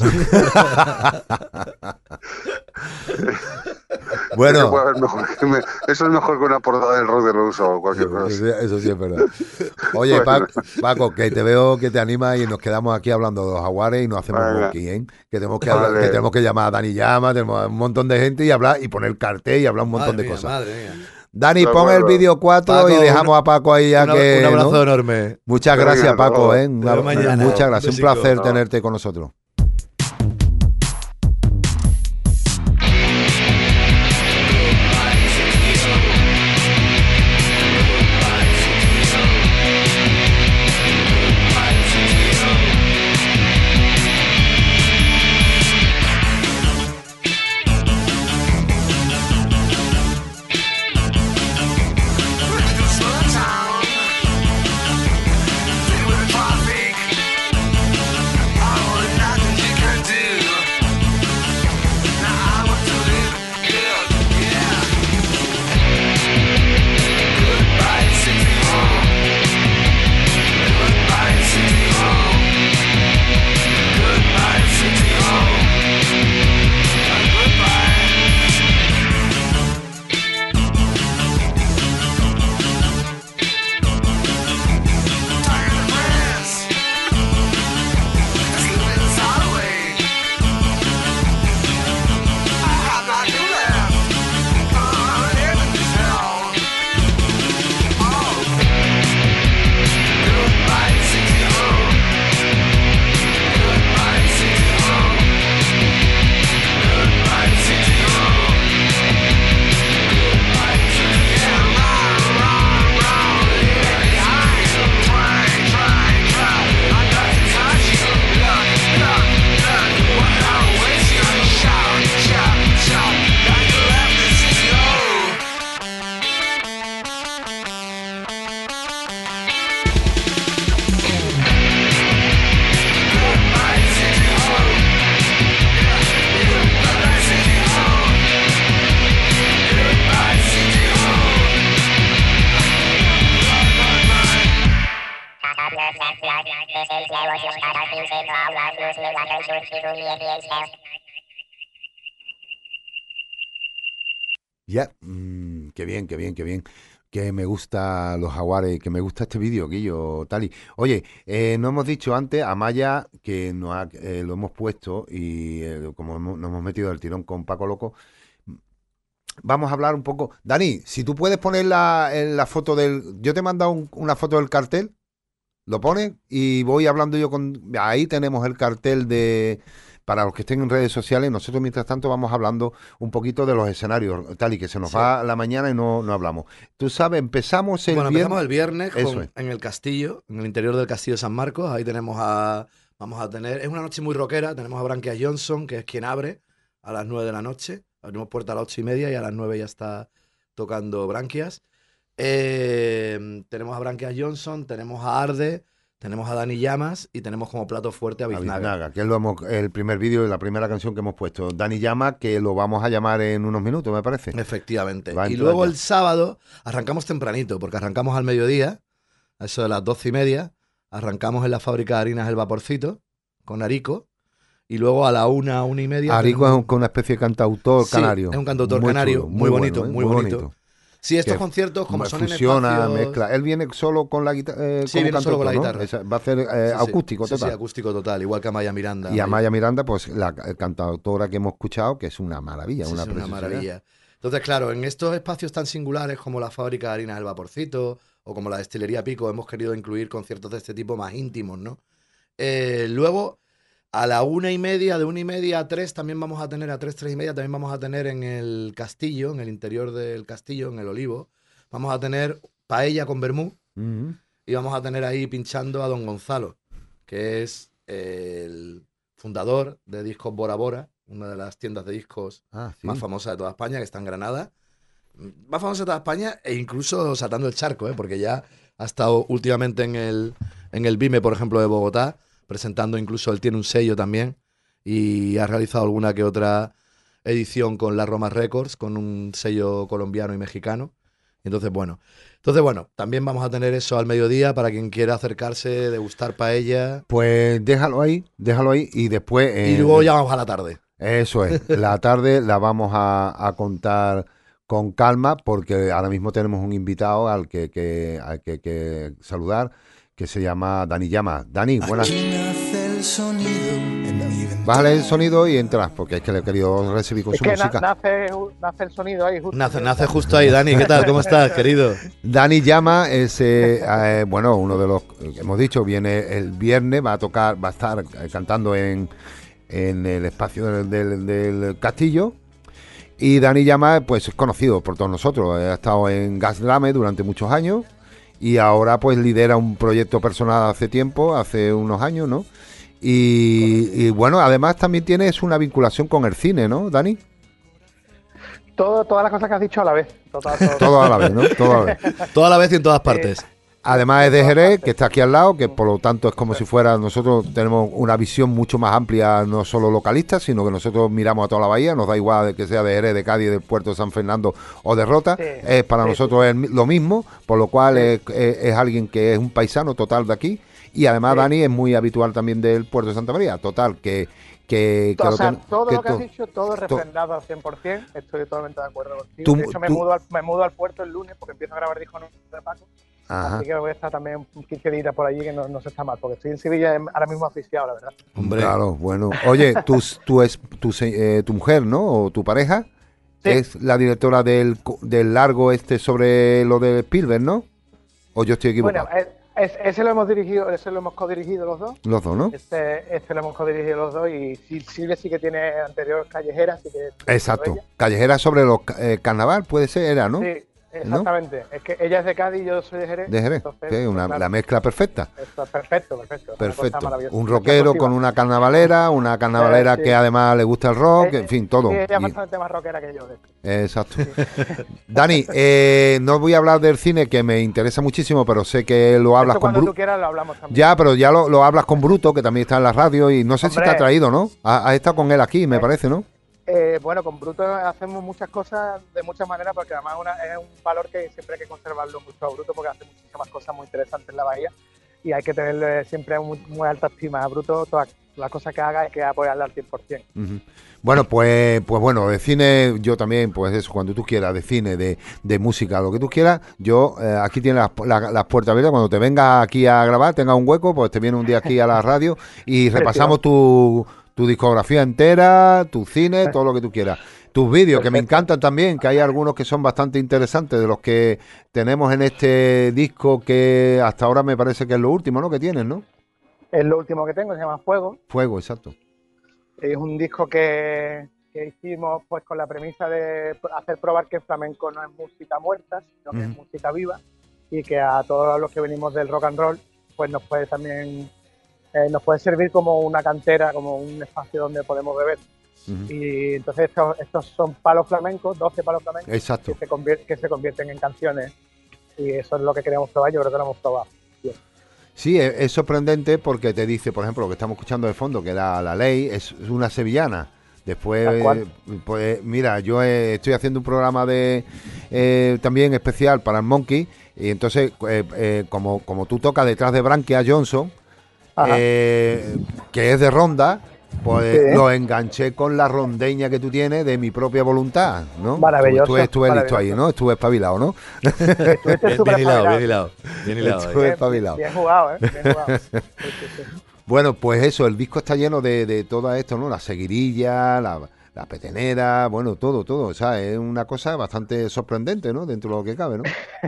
¿Qué Bueno, puede haber mejor que me- eso es mejor que una portada del Rock de Ruso o cualquier cosa. eso, eso sí es verdad. Oye, Bueno. Paco, Paco, que te veo que te animas y nos quedamos aquí hablando de los Jaguares y nos hacemos Venga. monkey, ¿eh? Que tenemos que, hablar- Vale. que tenemos que llamar a Dani Llama, tenemos a un montón de gente y hablar y poner cartel y hablar un montón Madre de mía, cosas. madre mía. Dani, De pon el acuerdo. vídeo cuatro Paco, y dejamos un- a Paco ahí ya Un, que... un abrazo ¿no? enorme. Muchas Venga, gracias, hasta Paco, luego. ¿eh? Una- Hasta mañana. muchas gracias, un Un placer besico. tenerte con nosotros. Traffic. I would not Ya, mm, qué bien, qué bien, qué bien. Que me gusta los jaguares, que me gusta este vídeo, Guillo, Tali. Oye, eh, no hemos dicho antes a Maya que nos ha- eh, lo hemos puesto y eh, como hemos- nos hemos metido el tirón con Paco Loco, vamos a hablar un poco. Dani, si tú puedes poner la, en la foto del... Yo te he mandado un- una foto del cartel, lo pones y voy hablando yo con... Ahí tenemos el cartel de... Para los que estén en redes sociales, nosotros mientras tanto vamos hablando un poquito de los escenarios, tal y que se nos Sí. va la mañana y no, no hablamos. Tú sabes, empezamos el Bueno, empezamos el viernes... viernes Eso con- es. en el castillo, en el interior del castillo de San Marcos. Ahí tenemos a. Vamos a tener. Es una noche muy rockera. Tenemos a Branquias Johnson, que es quien abre a las nueve de la noche. Abrimos puerta a las ocho y media y a las nueve ya está tocando Branquias. Eh, tenemos a Branquias Johnson, tenemos a Arde, tenemos a Dani Llamas y tenemos como plato fuerte a A Biznaga. Biznaga, que es lo hemos- el primer vídeo y la primera canción que hemos puesto. Dani Llama, que lo vamos a llamar en unos minutos, me parece. Efectivamente. Va a Y entrar luego ya. el sábado arrancamos tempranito, porque arrancamos al mediodía, a eso de las doce y media. Arrancamos en la fábrica de harinas El Vaporcito, con Arico. Y luego a la una, una y media. Arico tenemos- es un- una especie de cantautor Sí, canario. es un cantautor Muy canario, chulo, muy bonito, bueno, ¿eh? muy bonito. Sí, estos Que conciertos, como son en fusiona, espacios... mezcla. Él viene solo con la guitarra, eh, Sí, como viene solo con la cantautor, ¿no? guitarra. Esa- va a hacer eh, Sí, sí. acústico Sí, total. Sí, acústico total, igual que Amaya Miranda. Y Amaya Miranda, pues la eh, cantautora que hemos escuchado, que es una maravilla, Sí, una, sí, una preciosidad. maravilla. Entonces, claro, en estos espacios tan singulares como la fábrica de harinas El Vaporcito o como la destilería Pico, hemos querido incluir conciertos de este tipo más íntimos, ¿no? Eh, luego, a la una y media, de una y media a tres, también vamos a tener, a tres, tres y media, también vamos a tener en el castillo, en el interior del castillo, en el Olivo, vamos a tener paella con vermú Ujú. y vamos a tener ahí pinchando a don Gonzalo, que es el fundador de Discos Bora Bora, una de las tiendas de discos Ah, sí. más famosa de toda España, que está en Granada. Más famosa de toda España e incluso saltando el charco, ¿eh? Porque ya ha estado últimamente en el, en el BIME, por ejemplo, de Bogotá, presentando incluso, él tiene un sello también y ha realizado alguna que otra edición con la Roma Records, con un sello colombiano y mexicano. Entonces, bueno, entonces, bueno, también vamos a tener eso al mediodía para quien quiera acercarse, degustar paella. Pues déjalo ahí, déjalo ahí y después... eh, Y luego ya vamos a la tarde. Eso es, la tarde la vamos a, a contar con calma porque ahora mismo tenemos un invitado al que, que, al que, que saludar que se llama Dani Llama. Dani, buenas. Bájale el sonido y entras porque es que le he querido recibir con Es su que na- música. nace, nace el sonido ahí justo. Nace, nace justo ahí, Dani. ¿Qué tal? ¿Cómo estás, querido? Dani Llama es, eh, eh, bueno, uno de los que hemos dicho, viene el viernes, va a tocar, va a estar eh, cantando en, en el espacio del, del- del castillo. Y Dani Llama, pues es conocido por todos nosotros, ha estado en Gas Drame durante muchos años y ahora pues lidera un proyecto personal hace tiempo, hace unos años, ¿no? Y, y bueno, además también tienes una vinculación con el cine, ¿no, Dani? Todo, todas las cosas que has dicho a la vez. Total, todo. Todo a la vez, ¿no? Todo a la vez. Toda la vez y en todas partes. Además es de Jerez, que está aquí al lado, que por lo tanto es como si fuera, nosotros tenemos una visión mucho más amplia, no solo localista, sino que nosotros miramos a toda la bahía, nos da igual de que sea de Jerez, de Cádiz, del puerto de San Fernando o de Rota, Sí, es para sí, nosotros es mi- lo mismo, por lo cual Sí. es, es- es alguien que es un paisano total de aquí, y además Sí. Dani es muy habitual también del puerto de Santa María, total, que... que, que O lo sea, ten- todo que lo que has to- dicho, todo refrendado al cien por ciento. Estoy totalmente de acuerdo contigo. Tú- de hecho, me, tú- mudo al, me mudo al puerto el lunes porque empiezo a grabar discos de Paco. Ajá. Así que voy a estar también quince días por allí, que no, no se está mal, porque estoy en Sevilla em, ahora mismo asfixiado, la verdad. Hombre. Claro, bueno. Oye, tu, tu, es, tu, se- eh, tu mujer, ¿no? O tu pareja, Sí. es la directora del, co- del largo este sobre lo de Spielberg, ¿no? ¿O yo estoy equivocado? Bueno, es- es- ese lo hemos dirigido, ese lo hemos codirigido los dos. Los dos, ¿no? Este, este lo hemos codirigido los dos y sí, Silvia sí que tiene anterior callejera, así que... Exacto. ella. Callejera sobre los ca- eh, carnaval, puede ser, era, ¿no? Sí, exactamente. Es que ella es de Cádiz y yo soy de Jerez. De Jerez. entonces, que es una, claro, la mezcla perfecta. esto es perfecto, perfecto. es una cosa Perfecto. maravillosa. Un Mucha rockero explosiva. con una carnavalera, una carnavalera Eh, sí. que además le gusta el rock, Eh, en fin, todo. Sí, ella es Y- bastante más rockera que yo. de hecho. Exacto. Dani, eh, no voy a hablar del cine que me interesa muchísimo, pero sé que lo hablas Eso con cuando Bruto. tú quieras lo hablamos también. Ya, pero ya lo, lo hablas con Bruto, que también está en la radio, y no sé si te ha Hombre. traído, ¿no? Ha- Has estado con él aquí, me Eh, parece, ¿no? Eh, bueno, con Bruto hacemos muchas cosas de muchas maneras, porque además una- es un valor que siempre hay que conservarlo mucho a Bruto, porque hace muchísimas cosas muy interesantes en la bahía. y hay que tenerle siempre muy, muy alta estima a Bruto. Todas las cosas que haga hay que apoyarla al cien por ciento. Uh-huh. Bueno, pues pues bueno, de cine yo también, pues eso, cuando tú quieras, de cine, de, de música, lo que tú quieras, yo eh, aquí tienes las, la, las puertas abiertas. Cuando te vengas aquí a grabar, tengas un hueco, pues te viene un día aquí a la radio y repasamos tu, tu discografía entera, tu cine, todo lo que tú quieras. Tus vídeos, que me encantan también, que hay algunos que son bastante interesantes, de los que tenemos en este disco, que hasta ahora me parece que es lo último, ¿no?, que tienes, ¿no? Es lo último que tengo, se llama Fuego. Fuego, exacto. Es un disco que, que hicimos pues con la premisa de hacer probar que el flamenco no es música muerta, sino que uh-huh. es música viva, y que a todos los que venimos del rock and roll pues nos puede también eh, nos puede servir como una cantera, como un espacio donde podemos beber. Uh-huh. Y entonces estos, estos son palos flamencos, doce palos flamencos, exacto. Que, se convier- que se convierten en canciones, y eso es lo que queríamos probar. Yo creo que lo hemos probado. Bien. Sí, es, es sorprendente porque te dice, por ejemplo, lo que estamos escuchando de fondo, que era La Ley, es una sevillana. Después, pues mira, yo eh, estoy haciendo un programa de eh, también especial para el Monkey, y entonces, eh, eh, como, como tú tocas detrás de Branquia Johnson, eh, que es de ronda, pues sí, lo enganché con la rondeña que tú tienes de Mi Propia Voluntad, ¿no? Maravilloso. Estuve, estuve listo ahí, ¿no? Estuve espabilado, ¿no? Estuviste bien hilado, bien hilado. Bien hilado. Estuve espabilado. Bien, bien jugado, ¿eh? Bien jugado. Sí, sí, sí. Bueno, pues eso, el disco está lleno de, de todo esto, ¿no? La seguirilla, la, la petenera, bueno, todo, todo. O sea, es una cosa bastante sorprendente, ¿no? Dentro de lo que cabe, ¿no?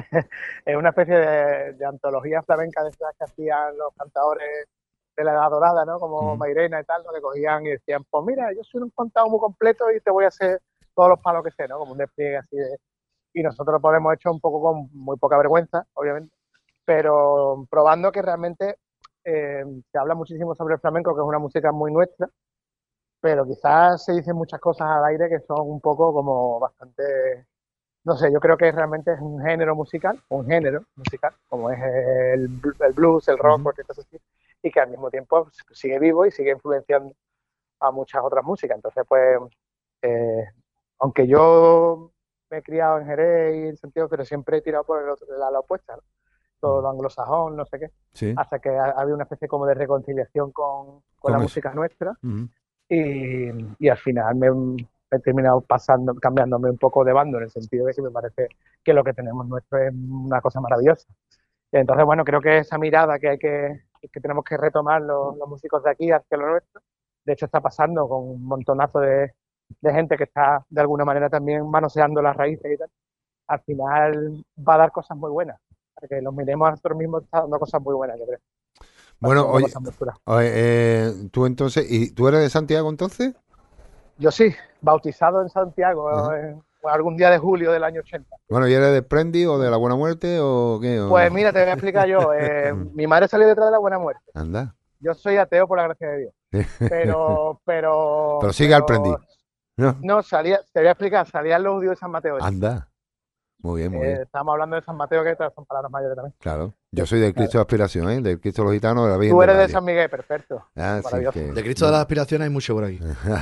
Es una especie de, de antología flamenca de esas que hacían los cantadores de la Edad Dorada, ¿no? Como uh-huh. Mairena y tal, ¿no? Que cogían y decían, pues mira, yo soy un contado muy completo y te voy a hacer todos los palos que sé, ¿no? Como un despliegue así de... Y nosotros lo hemos hecho un poco con muy poca vergüenza, obviamente, pero probando que realmente eh, se habla muchísimo sobre el flamenco, que es una música muy nuestra, pero quizás se dicen muchas cosas al aire que son un poco como bastante... No sé, yo creo que realmente es un género musical, un género musical, como es el, el blues, el rock, uh-huh. porque cosas así, y que al mismo tiempo sigue vivo y sigue influenciando a muchas otras músicas. Entonces, pues, eh, aunque yo me he criado en Jerez y en Santiago, pero siempre he tirado por el otro, la ala opuesta, ¿no? Todo lo anglosajón, no sé qué, sí. Hasta que ha, ha habido una especie como de reconciliación con, con la eso. música nuestra, uh-huh. y, y al final me he terminado pasando, cambiándome un poco de bando, en el sentido de que me parece que lo que tenemos nuestro es una cosa maravillosa. Y entonces, bueno, creo que esa mirada que hay que, que tenemos que retomar los, los músicos de aquí hacia lo nuestro, de hecho está pasando con un montonazo de, de gente que está de alguna manera también manoseando las raíces y tal, al final va a dar cosas muy buenas. Para que los miremos a nosotros mismos, está dando cosas muy buenas, yo creo. Bueno, oye, oye eh, tú entonces, ¿y tú eres de Santiago entonces? Yo sí, bautizado en Santiago, uh-huh. en, algún día de julio del año ochenta. Bueno, ¿y eres de Prendi o de la Buena Muerte o qué? O... Pues mira, te voy a explicar yo. Eh, mi madre salió detrás de la Buena Muerte. Anda. Yo soy ateo por la gracia de Dios. Pero, pero... Pero sigue pero, al Prendi. No, no salía, te voy a explicar, salían los audios de San Mateo. Anda. Muy bien, muy eh, bien. Estamos hablando de San Mateo, que son palabras mayores también. Claro. Yo soy del Cristo claro. de Aspiración, ¿eh? Del Cristo de los Gitanos, de la Virgen Tú eres de, de San Miguel, perfecto. Ah, sí, que... De Cristo de las Aspiraciones hay mucho por aquí.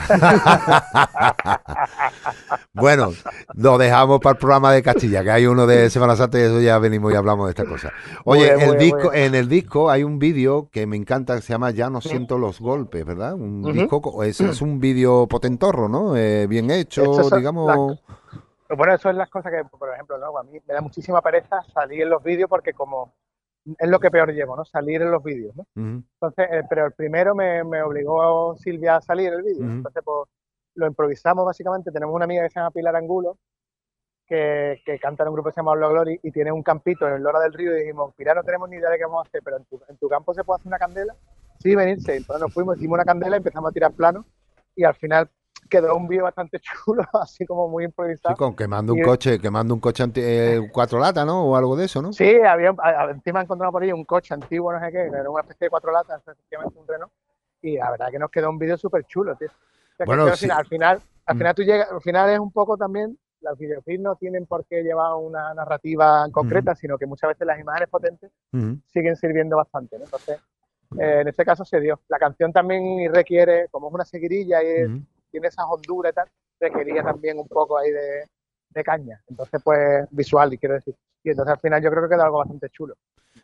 Bueno, lo dejamos para el programa de Castilla, que hay uno de Semana Santa y eso ya venimos y hablamos de esta cosa. Oye, bien, el bien, disco, en el disco hay un vídeo que me encanta, que se llama Ya no siento los golpes, ¿verdad? Un uh-huh. disco, es, es un vídeo potentorro, ¿no? Eh, bien hecho, Esto digamos... Las... Bueno, eso es las cosas que, por ejemplo, ¿no? A mí me da muchísima pereza salir en los vídeos porque como es lo que peor llevo, ¿no? Salir en los vídeos, ¿no? Uh-huh. Entonces, eh, pero el primero me, me obligó Silvia a salir el vídeo. Uh-huh. Entonces, pues, lo improvisamos básicamente. Tenemos una amiga que se llama Pilar Angulo, que, que canta en un grupo que se llama Lo Glory y tiene un campito en Lora del Río y dijimos, Pilar, no tenemos ni idea de qué vamos a hacer, pero en tu, en tu campo se puede hacer una candela. Sí, venirse. Entonces nos fuimos, hicimos una candela, empezamos a tirar planos y al final quedó un vídeo bastante chulo, así como muy improvisado. Sí, con quemando un y, coche, quemando un coche anti, eh, cuatro latas, ¿no? O algo de eso, ¿no? Sí, había, encima encontramos por ahí un coche antiguo, no sé qué, era una especie de cuatro latas, efectivamente un Renault, y la verdad que nos quedó un vídeo súper chulo, tío. O sea, bueno, que, sí. al final, al final, al final tú llegas, al final es un poco también, los videoclips no tienen por qué llevar una narrativa concreta, uh-huh. sino que muchas veces las imágenes potentes uh-huh. siguen sirviendo bastante, ¿no? Entonces, eh, en este caso se dio. La canción también requiere, como es una seguirilla y es, uh-huh. tiene esas honduras y tal, requería también un poco ahí de, de caña. Entonces, pues, visual, y quiero decir. Y entonces al final yo creo que queda algo bastante chulo.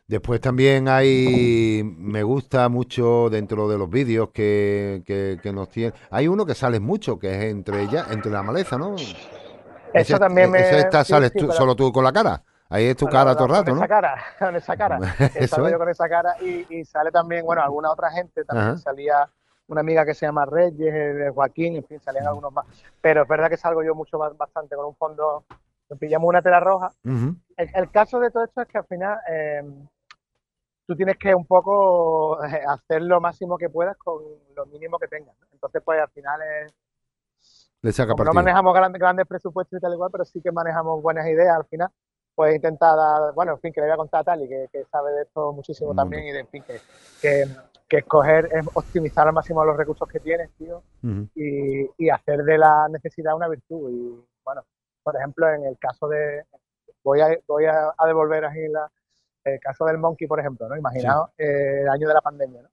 Después también hay, me gusta mucho dentro de los vídeos que, que, que nos tienen. Hay uno que sale mucho, que es entre ella, entre la maleza, ¿no? Eso Ese, también me... ese está, sí, sales sí, tú, pero- solo tú con la cara. Ahí es tu Bueno, cara no, todo el con rato, esa ¿no? cara, con esa cara. Eso Salgo es. yo con esa cara y, y sale también, bueno, alguna otra gente, también Ajá. salía una amiga que se llama Reyes, eh, Joaquín, en fin, salían algunos más. Pero es verdad que salgo yo mucho más, bastante con un fondo, nos pillamos una tela roja. Ujú. El, el caso de todo esto es que al final eh, tú tienes que un poco eh, hacer lo máximo que puedas con lo mínimo que tengas, ¿no? Entonces, pues al final es, Le saca como no partido. manejamos grandes, grandes presupuestos y tal igual, pero sí que manejamos buenas ideas al final. Pues intentar dar, bueno, en fin, que le voy a contar a Tali, que, que sabe de esto muchísimo Un también, y montón. de, en fin, que, que, que escoger es optimizar al máximo los recursos que tienes, tío, Ujú. y, y hacer de la necesidad una virtud. Y bueno, por ejemplo, en el caso de, voy a, voy a, a devolver aquí la, el caso del Monkey, por ejemplo, ¿no? Imaginaos eh, el año de la pandemia, ¿no?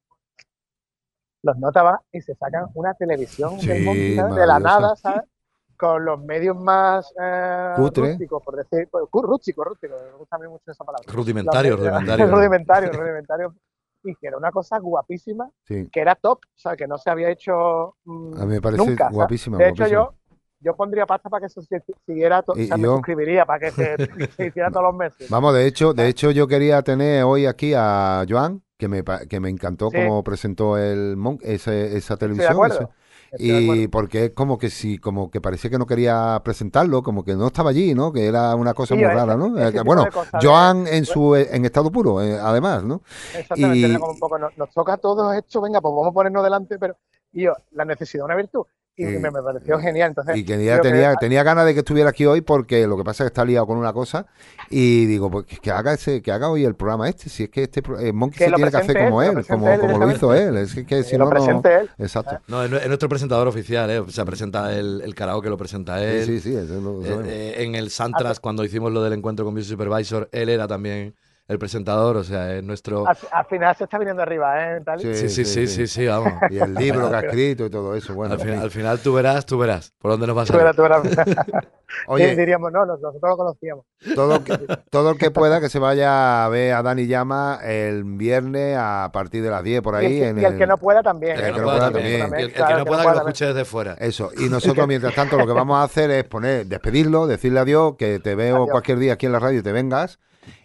Los Nota van y se sacan una televisión Sí, del Monkey, ¿sabes? De la maravillosa. nada, ¿sabes? Con los medios más eh, Cutre. rústicos, por decir, pues, cu- rústico, rústico, me gusta a mí mucho esa palabra. Rudimentario, Los medios- rudimentario. rudimentario, rudimentario. Y que era una cosa guapísima, Sí. que era top, o sea, que no se había hecho mm, A mí me parece nunca. ¿sabes? guapísima, De hecho, guapísima. yo, yo pondría pasta para que eso se siguiera, to- Y- o sea, y me yo- suscribiría para que se, se hiciera todos los meses. Vamos, de hecho, de hecho yo quería tener hoy aquí a Joan, que me, pa- que me encantó Sí. cómo presentó el Mon- ese, esa Estoy de televisión. acuerdo. ese- Estoy de Y acuerdo. porque es como que si, como que parecía que no quería presentarlo, como que no estaba allí, ¿no? Que era una cosa Sí, muy ese- rara, ¿no? ese Eh, que, tipo bueno, de cosas de- Joan en su en estado puro, eh, además, ¿no? Exactamente, Y- era como un poco, nos, nos toca a todos esto, venga, pues vamos a ponernos delante, pero y yo, la necesidad de una virtud. Y Eh, me, me pareció genial. Entonces, Y que ya creo que- tenía, tenía ganas de que estuviera aquí hoy porque lo que pasa es que está liado con una cosa y digo, pues que, que haga ese, que haga hoy el programa este, si es que este pro- eh, Monkey Que se lo tiene que hacer presente él, como que lo él, presente como, él como lo hizo directamente. él, es que, que que si lo no, no, presente él. exacto. No, es, nue- es nuestro presentador oficial, ¿eh? O sea, presenta el, el karaoke, lo presenta él. Sí, sí, sí, eso lo Eh, sabemos. eh, en el Santras, cuando hicimos lo del encuentro con Music Supervisor, él era también el presentador, o sea, es nuestro... Al, al final se está viniendo arriba, ¿eh? Tal. Sí, Sí, sí, sí, sí, sí, vamos. Y el libro que ha escrito y todo eso, bueno. Al, en fin- fin. al final tú verás, tú verás por dónde nos va a Tú salir. verás, tú verás. Oye, Diríamos, no, nosotros lo conocíamos. todo el, que, todo el que pueda que se vaya a ver a Dani Llama el viernes a partir de las diez por Y ahí. el, que, en y el que el- no pueda también. El El que que no no pueda pueda también. también. Y el, el Claro, que no pueda que lo también. escuche desde fuera. Eso, y nosotros mientras tanto lo que vamos a hacer es poner, despedirlo, decirle adiós, que te veo Adiós. cualquier día aquí en la radio y te vengas.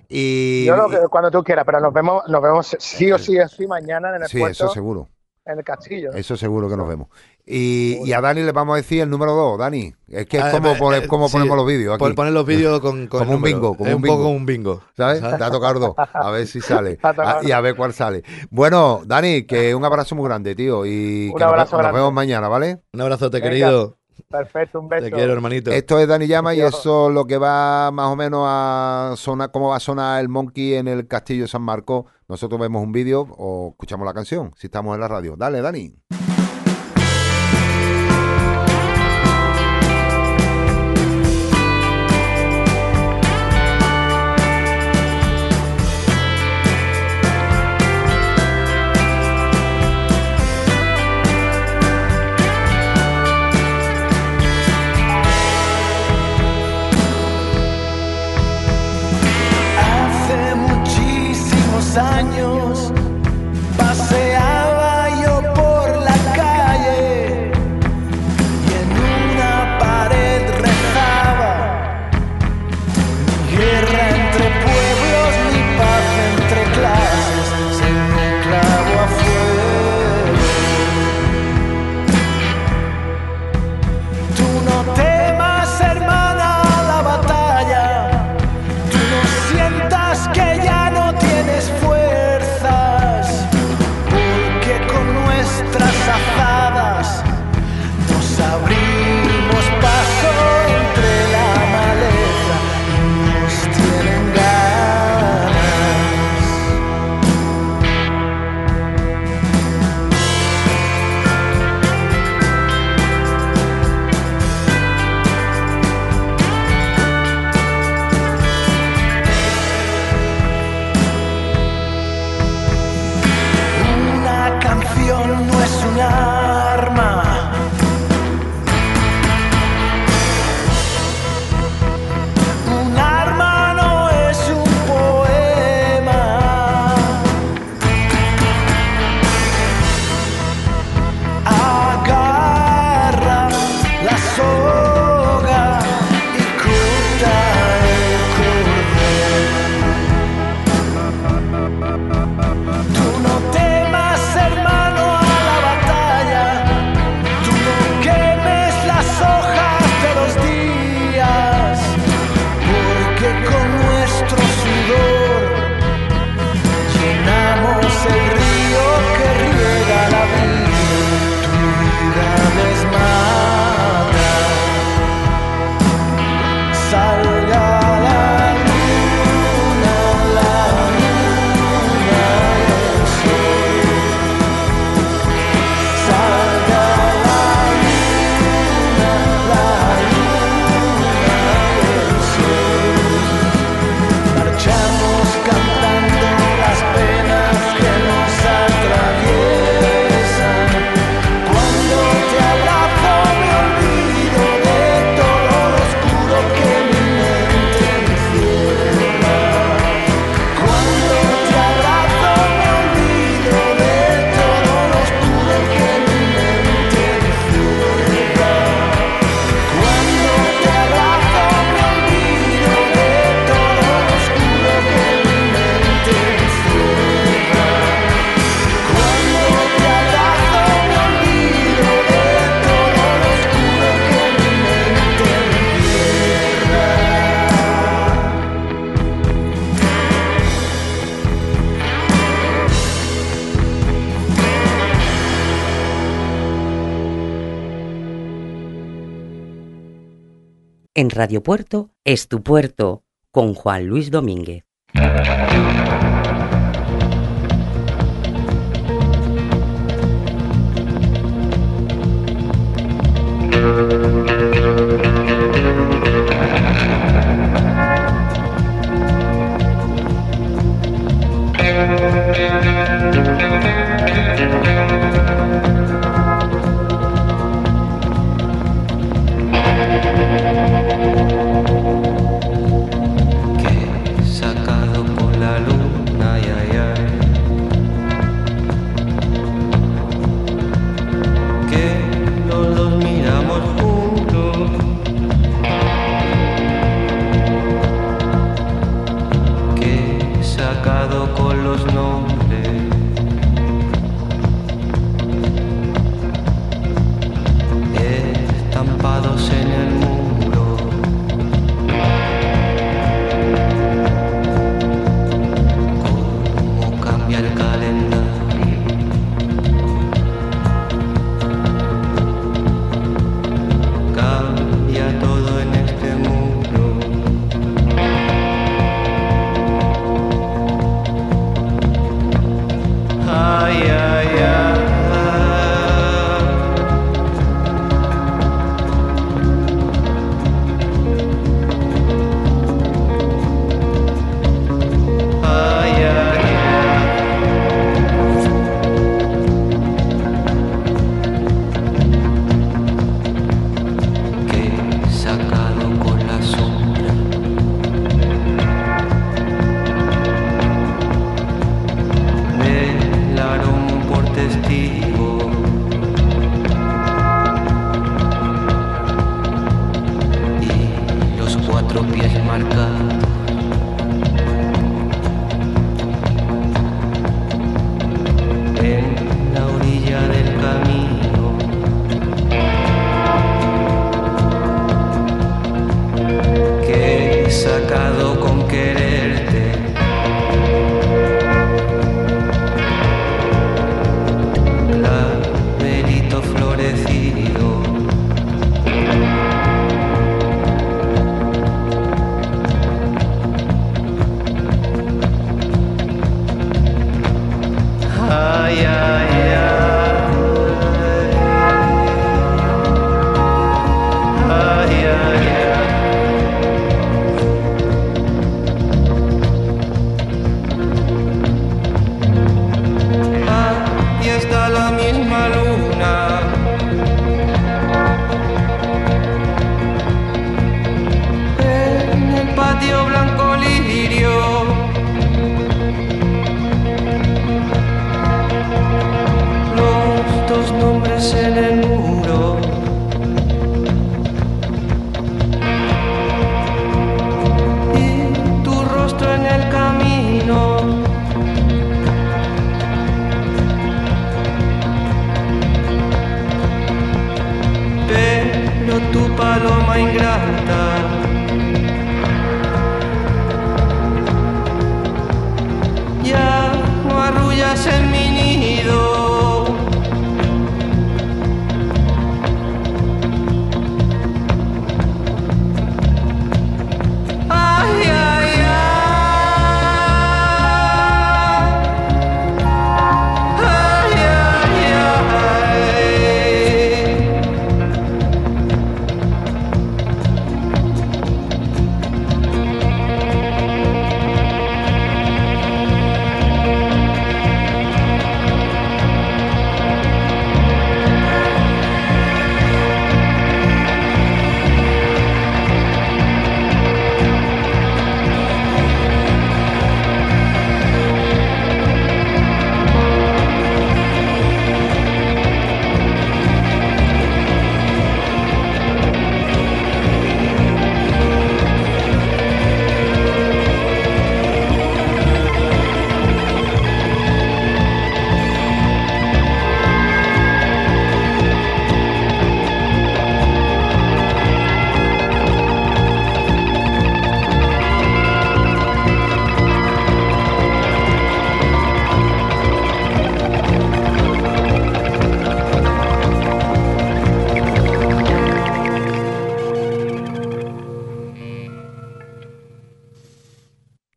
Y, Yo lo que, cuando tú quieras, pero nos vemos, nos vemos sí o sí, sí mañana en el sí, puerto, eso seguro, en el castillo. ¿no? eso seguro que nos vemos. Y, y a Dani le vamos a decir el número dos, Dani, es que es Ah, como, eh, pone- eh, como sí, ponemos los vídeos aquí. pon- Poner los vídeos con, con Como el un número. bingo, como es un un poco bingo. un bingo. ¿Sabes? ¿sabes? Te ha tocado dos, a ver si sale. Te ha tocado Ah, y a ver cuál sale. Bueno, Dani, que un abrazo muy grande, tío, y Un que nos, ve- abrazo nos grande. vemos mañana, ¿vale? Un abrazote, Venga. querido. Perfecto, un beso. Te quiero, hermanito. Esto es Dani Llama y Adiós. eso es lo que va más o menos a sonar, cómo va a sonar el Monkey en el Castillo de San Marcos. Nosotros vemos un vídeo o escuchamos la canción, si estamos en la radio. Dale, Dani. Hace muchísimos años paseaba yo por la En Radio Puerto es tu puerto con Juan Luis Domínguez. Que sacado por la luz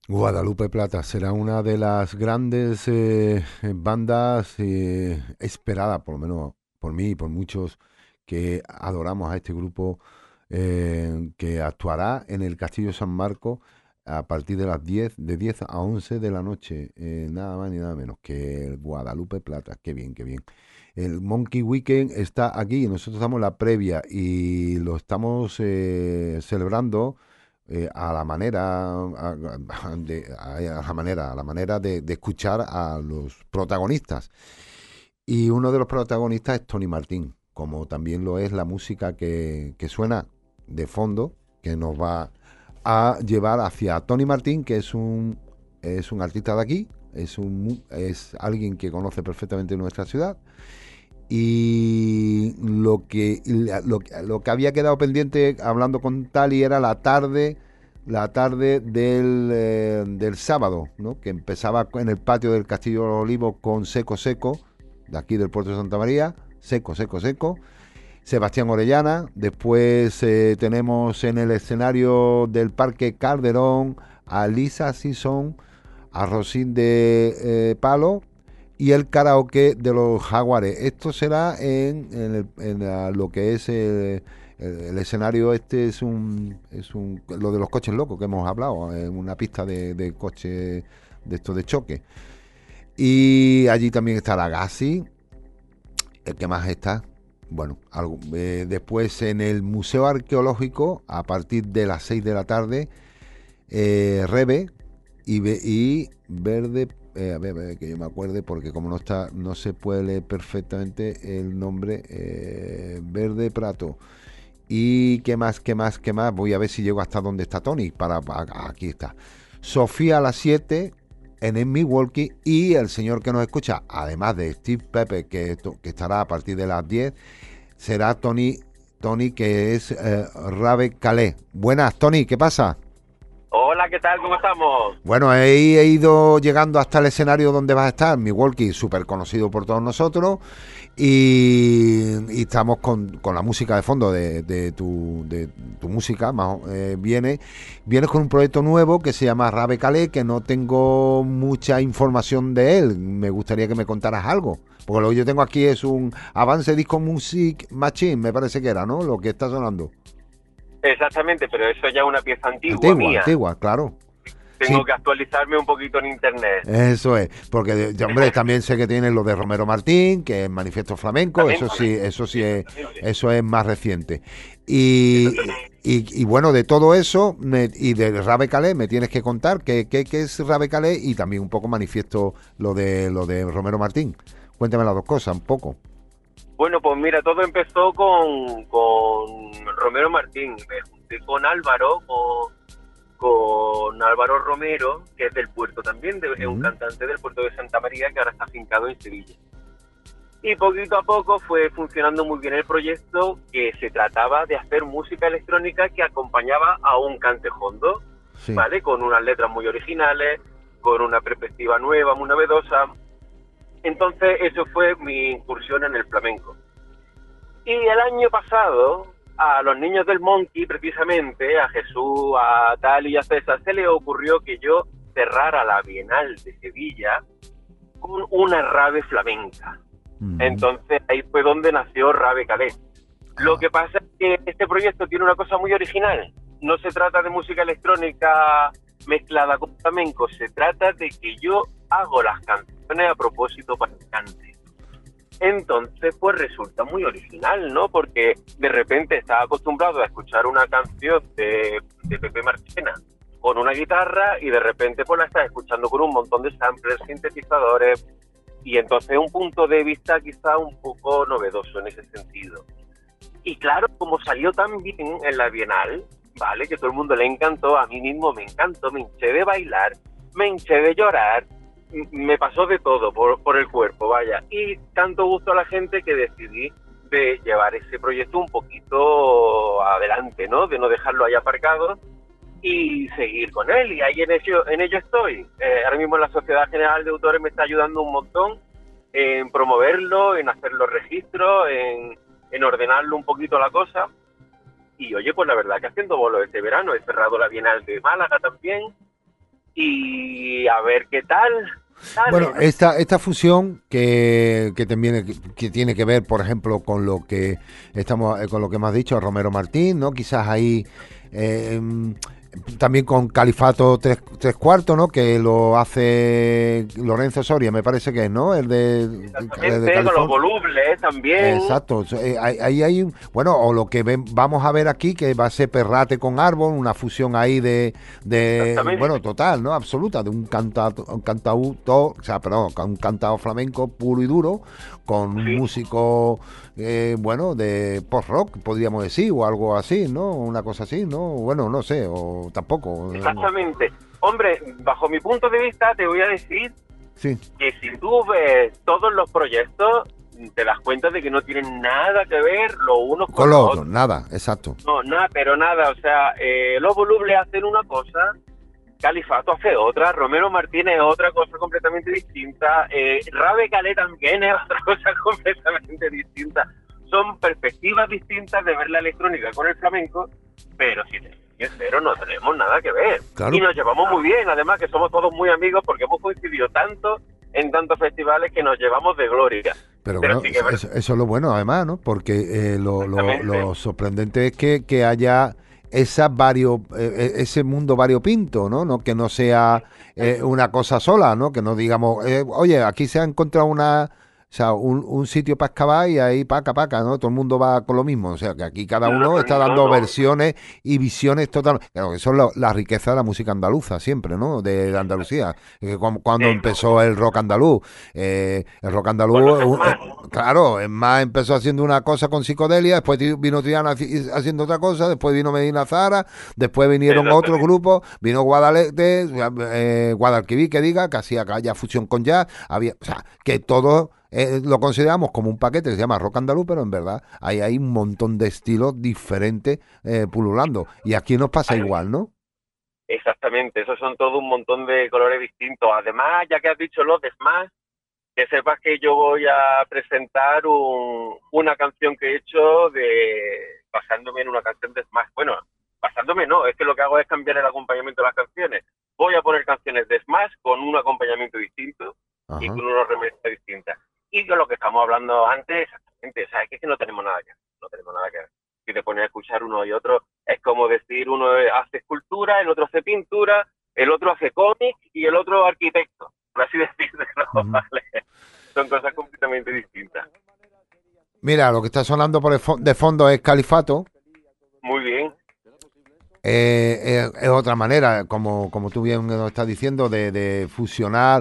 Guadalupe Plata será una de las grandes eh, bandas eh, esperadas, por lo menos por mí y por muchos que adoramos a este grupo, eh, que actuará en el Castillo San Marco a partir de las diez, de diez a once de la noche, eh, nada más ni nada menos que el Guadalupe Plata. Qué bien, qué bien. El Monkey Weekend está aquí y nosotros estamos en la previa y lo estamos eh, celebrando eh, a la manera a, a- de, a la manera a la manera de, de escuchar a los protagonistas, y uno de los protagonistas es Tony Martín, como también lo es la música que, que suena de fondo, que nos va a llevar hacia Tony Martín, que es un es un artista de aquí, es un mu- es alguien que conoce perfectamente nuestra ciudad. Y lo que, lo, que- lo que había quedado pendiente hablando con Tali era la tarde, la tarde del, eh, del sábado, ¿no? Que empezaba en el patio del Castillo de los Olivos con Seco Seco, de aquí del puerto de Santa María, Seco, Seco, Seco. Sebastián Orellana. Después eh, tenemos en el escenario del Parque Calderón a Lisa Sison, a Rosín de eh, Palo y el karaoke de los Jaguares. Esto será en, en, el- en la- lo que es el, el- el escenario. Este es un, es un lo de los coches locos que hemos hablado, en una pista de, de coches de estos de choque. Y allí también estará Gassi. ¿El que más está? Bueno, algo, eh, después en el Museo Arqueológico, a partir de las seis de la tarde, eh, Rebe y, Ve- y Verde, eh, a ver, a ver, que yo me acuerde, porque como no está, no se puede leer perfectamente el nombre, eh, Verde Prato. Y qué más, qué más, qué más, voy a ver si llego hasta donde está Tony, para, a- aquí está. Sofía a las siete en el Milwaukee, y el señor que nos escucha, además de Steve Pepe, que, to- que estará a partir de las diez, será Tony, Tony que es eh, Rabe Calais. Buenas, Tony, ¿qué pasa? Hola, ¿qué tal? ¿Cómo estamos? Bueno, he, he ido llegando hasta el escenario donde vas a estar, Milwaukee, súper conocido por todos nosotros, y, y estamos con, con la música de fondo de, de tu, de tu música, más, o- eh, viene, vienes con un proyecto nuevo que se llama Rabe Calais, que no tengo mucha información de él, me gustaría que me contaras algo, porque lo que yo tengo aquí es un Avance Disco Music Machine, me parece que era, ¿no? Lo que está sonando. Exactamente, pero eso ya es una pieza antigua, Antigua, mía. antigua, claro. Tengo Sí. que actualizarme un poquito en internet. Eso es, porque de- hombre, también sé que tienen lo de Romero Martín, que es Manifiesto Flamenco, eso sí, eso sí es, eso es más reciente. Y, y, y bueno, de todo eso, me- y de Rabe Calais me tienes que contar qué, qué, qué es Rabe Calais, y también un poco manifiesto lo de lo de Romero Martín. Cuéntame las dos cosas, un poco. Bueno, pues mira, todo empezó con, con Romero Martín. Me junté con Álvaro, con, con Álvaro Romero, que es del puerto también, de- es un Ujú. cantante del puerto de Santa María que ahora está afincado en Sevilla. Y poquito a poco fue funcionando muy bien el proyecto, que se trataba de hacer música electrónica que acompañaba a un cantejondo, Sí. ¿vale? Con unas letras muy originales, con una perspectiva nueva, muy novedosa. Entonces, eso fue mi incursión en el flamenco. Y el año pasado, a los niños del Monkey, precisamente, a Jesús, a Tali y a César, se les ocurrió que yo cerrara la Bienal de Sevilla con una rave flamenca. Ujú. Entonces, ahí fue donde nació Rabe Calais. Lo que pasa es que este proyecto tiene una cosa muy original. No se trata de música electrónica mezclada con flamenco, se trata de que yo hago las canciones a propósito para el cante. Entonces, pues resulta muy original, ¿no? Porque de repente estás acostumbrado a escuchar una canción de, de Pepe Marchena con una guitarra y de repente pues la estás escuchando con un montón de samplers, sintetizadores, y entonces un punto de vista quizá un poco novedoso en ese sentido. Y claro, como salió tan bien en la Bienal, ¿vale? Que todo el mundo le encantó, a mí mismo me encantó, me hinché de bailar, me hinché de llorar, m- me pasó de todo por, por el cuerpo, vaya. Y tanto gustó a la gente que decidí de llevar ese proyecto un poquito adelante, ¿no? De no dejarlo ahí aparcado y seguir con él. Y ahí en ello, en ello estoy. Eh, ahora mismo la Sociedad General de Autores me está ayudando un montón en promoverlo, en hacer los registros, en, en ordenarlo un poquito la cosa. Y oye, pues la verdad que haciendo bolos este verano, he cerrado la Bienal de Málaga también. y a ver qué tal. Dale. Bueno, esta esta fusión que, que también que, que tiene que ver, por ejemplo, con lo que estamos con lo que me has dicho, Romero Martín, ¿no? Quizás ahí eh, también con Califato tres, tres cuartos, ¿no? Que lo hace Lorenzo Soria, me parece que es, ¿no? El de, el de con los volubles también. Exacto. Ahí hay, hay un, bueno, o lo que ven, vamos a ver aquí, que va a ser Perrate con Árbol, una fusión ahí de, de bueno, total, ¿no? Absoluta, de un cantautor, un cantautor, o sea, perdón, un cantado flamenco puro y duro, con un sí. músico, eh, bueno, de post-rock, podríamos decir, o algo así, ¿no? Una cosa así, ¿no? Bueno, no sé, o tampoco. Exactamente. Hombre, bajo mi punto de vista, te voy a decir sí. que si tú ves todos los proyectos, te das cuenta de que no tienen nada que ver los unos con, con los los otros. otros, nada, exacto. No, nada, pero nada, o sea, eh, los volubles hacen una cosa, Califato hace otra, Romero Martínez otra cosa completamente distinta, eh, Rabe Calé también es otra cosa completamente distinta. Son perspectivas distintas de ver la electrónica con el flamenco, pero si te cero no tenemos nada que ver. Claro. Y nos llevamos muy bien, además que somos todos muy amigos porque hemos coincidido tanto en tantos festivales que nos llevamos de gloria. Pero, Pero bueno, sí que eso, eso es lo bueno además, ¿no? Porque eh, lo, lo, lo sorprendente es que, que haya esa vario, eh, ese mundo variopinto, ¿no? ¿no? Que no sea eh, una cosa sola, ¿no? Que no digamos, eh, oye, aquí se ha encontrado una... O sea, un, un sitio para excavar y ahí paca, paca, ¿no? Todo el mundo va con lo mismo. O sea, que aquí cada uno está dando no, no. versiones y visiones total. Claro, eso es la, la riqueza de la música andaluza siempre, ¿no? De, de Andalucía. Eh, cuando, cuando sí, empezó no. el rock andaluz. Eh, el rock andaluz, bueno, eh, claro, es más, empezó haciendo una cosa con psicodelia, después vino Triana haciendo otra cosa, después vino Medina Zara, después vinieron otros grupos, vino Guadalete, eh, Guadalquivir, que diga, que hacía ya fusión con jazz. Había, o sea, que todo... Eh, lo consideramos como un paquete que se llama rock andaluz, pero en verdad hay, hay un montón de estilos diferentes eh, pululando. Y aquí nos pasa igual, ¿no? Exactamente, esos son todo un montón de colores distintos. Además, ya que has dicho los de Smash, que sepas que yo voy a presentar un, una canción que he hecho de basándome en una canción de Smash. Bueno, basándome no, es que lo que hago es cambiar el acompañamiento de las canciones. Voy a poner canciones de Smash con un acompañamiento distinto. Ajá. Y con unos remedios distintas. Y con lo que estamos hablando antes, exactamente, o sea, es que no tenemos nada que ver, no tenemos nada que ver. Si te pones a escuchar uno y otro, es como decir, uno hace escultura, el otro hace pintura, el otro hace cómic y el otro arquitecto, por así decirlo, uh-huh. ¿vale? Son cosas completamente distintas. Mira, lo que está sonando por el fo- de fondo es Califato. Muy bien. Eh, eh, es otra manera, como, como tú bien nos estás diciendo, de, de fusionar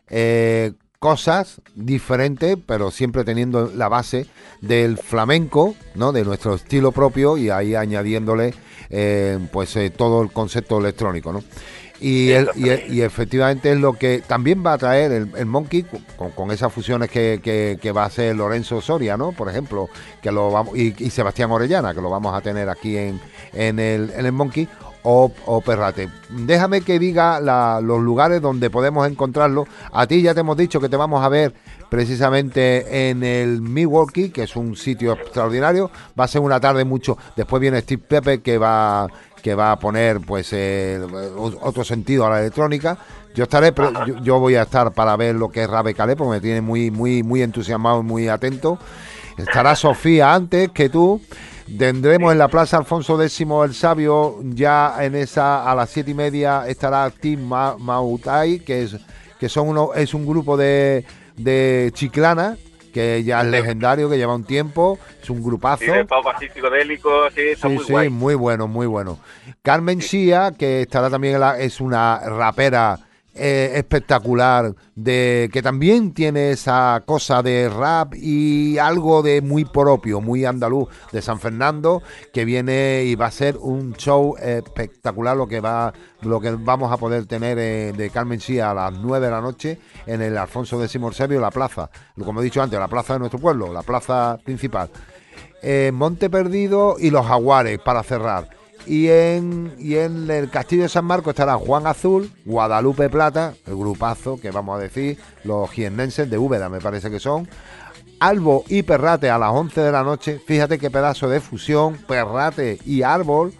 eh, cosas diferentes, pero siempre teniendo la base del flamenco, ¿no? De nuestro estilo propio y ahí añadiéndole eh, pues eh, todo el concepto electrónico, ¿no? Y, el, y, y efectivamente es lo que también va a traer el, el Monkey con, con esas fusiones que, que, que va a hacer Lorenzo Soria, ¿no? Por ejemplo, que lo vamos y, y Sebastián Orellana, que lo vamos a tener aquí en, en, el, en el Monkey. O, o Perrate. Déjame que diga la, los lugares donde podemos encontrarlo. A ti ya te hemos dicho que te vamos a ver precisamente en el Milwaukee, que es un sitio extraordinario. Va a ser una tarde mucho. Después viene Steve Pepe, que va que va a poner pues eh, otro sentido a la electrónica. Yo estaré, yo, yo voy a estar para ver lo que es Rabe Calé, porque me tiene muy muy muy entusiasmado y muy atento. Estará Sofía antes que tú. Tendremos en la Plaza Alfonso X el Sabio, ya en esa a las siete y media estará Team Ma- Mautai, que es que son uno, es un grupo de, de Chiclana, que ya es legendario, que lleva un tiempo, es un grupazo. Sí, de pop así psicodélico, sí, está sí, muy sí, guay. muy bueno, muy bueno. Carmen Shia, que estará también, en la, es una rapera eh, espectacular, de que también tiene esa cosa de rap y algo de muy propio, muy andaluz, de San Fernando, que viene y va a ser un show espectacular lo que va lo que vamos a poder tener eh, de Carmen Shia a las nueve de la noche en el Alfonso X Eusebio, la plaza, como he dicho antes, la plaza de nuestro pueblo, la plaza principal. Eh, Monte Perdido y Los Jaguares para cerrar. Y en, y en el Castillo de San Marcos estará Juan Azul, Guadalupe Plata, el grupazo que vamos a decir, los jiennenses de Úbeda me parece que son, Albo y Perrate a las once de la noche, fíjate qué pedazo de fusión, Perrate y Árbol,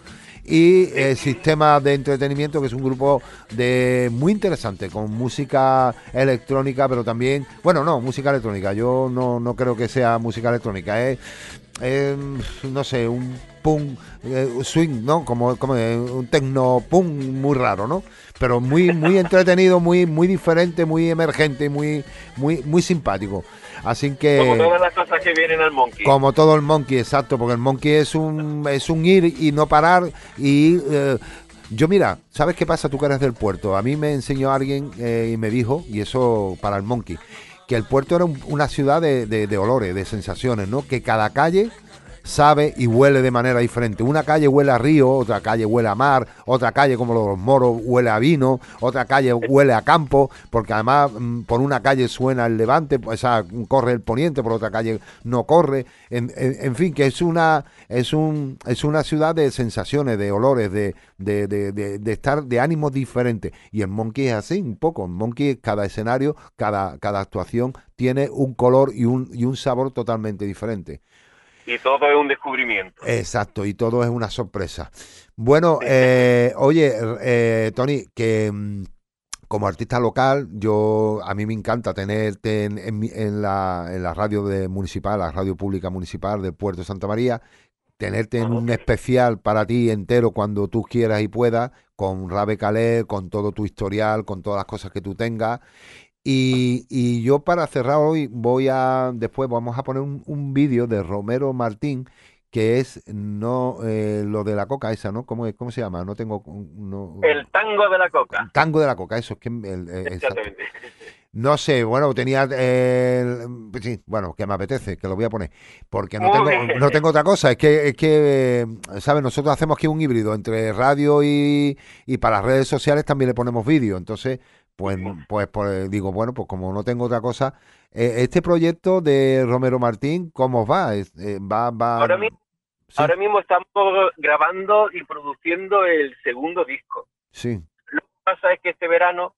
y eh, Sistema de Entretenimiento, que es un grupo de muy interesante, con música electrónica, pero también, bueno, no, música electrónica, yo no, no creo que sea música electrónica, es, eh, no sé, un punk, eh, swing, ¿no? Como, como eh, un techno punk muy raro, ¿no? Pero muy muy entretenido, muy muy diferente, muy emergente, muy muy muy simpático. Así que como todas las cosas que vienen al Monkey. Como todo el Monkey, exacto, porque el Monkey es un es un ir y no parar y eh, yo mira, ¿sabes qué pasa? Tú que eres del puerto. A mí me enseñó alguien eh, y me dijo, y eso para el Monkey, que el puerto era un, una ciudad de, de, de olores, de sensaciones, ¿no? Que cada calle sabe y huele de manera diferente. Una calle huele a río, otra calle huele a mar, otra calle, como los moros, huele a vino, otra calle huele a campo, porque además mm, por una calle suena el levante, pues, o sea, corre el poniente, por otra calle no corre. En, en, en fin, que es una es un es una ciudad de sensaciones, de olores, de, de, de, de, de estar de ánimos diferentes. Y el Monkey es así, un poco. En Monkey, cada escenario, cada, cada actuación tiene un color y un, y un sabor totalmente diferente. Y todo es un descubrimiento. Exacto, y todo es una sorpresa. Bueno, eh, oye, eh, Tony, que mm, como artista local, yo a mí me encanta tenerte en, en, mi- en la, en la radio de municipal, la radio pública municipal del Puerto de Santa María, tenerte en un especial para ti entero cuando tú quieras y puedas, con Rabe Calé, con todo tu historial, con todas las cosas que tú tengas. Y, y yo para cerrar hoy voy a, después vamos a poner un, un vídeo de Romero Martín, que es no eh, lo de la coca esa, ¿no? ¿Cómo es? ¿Cómo se llama? No tengo, no, El tango de la coca. tango de la coca, eso es que, el- eh, exacto. Exactamente. No sé, bueno, tenía, eh, el- sí, bueno, que me apetece, que lo voy a poner, porque no Muy tengo, bien. no tengo otra cosa, es que, es que, eh, ¿sabes? Nosotros hacemos aquí un híbrido entre radio y, y para las redes sociales también le ponemos vídeo, entonces, pues, pues, pues, digo, bueno, pues como no tengo otra cosa, eh, este proyecto de Romero Martín, ¿cómo os va? Es- eh, va, va, Ahora mismo, sí, ahora mismo estamos grabando y produciendo el segundo disco. sí, Lo que pasa es que este verano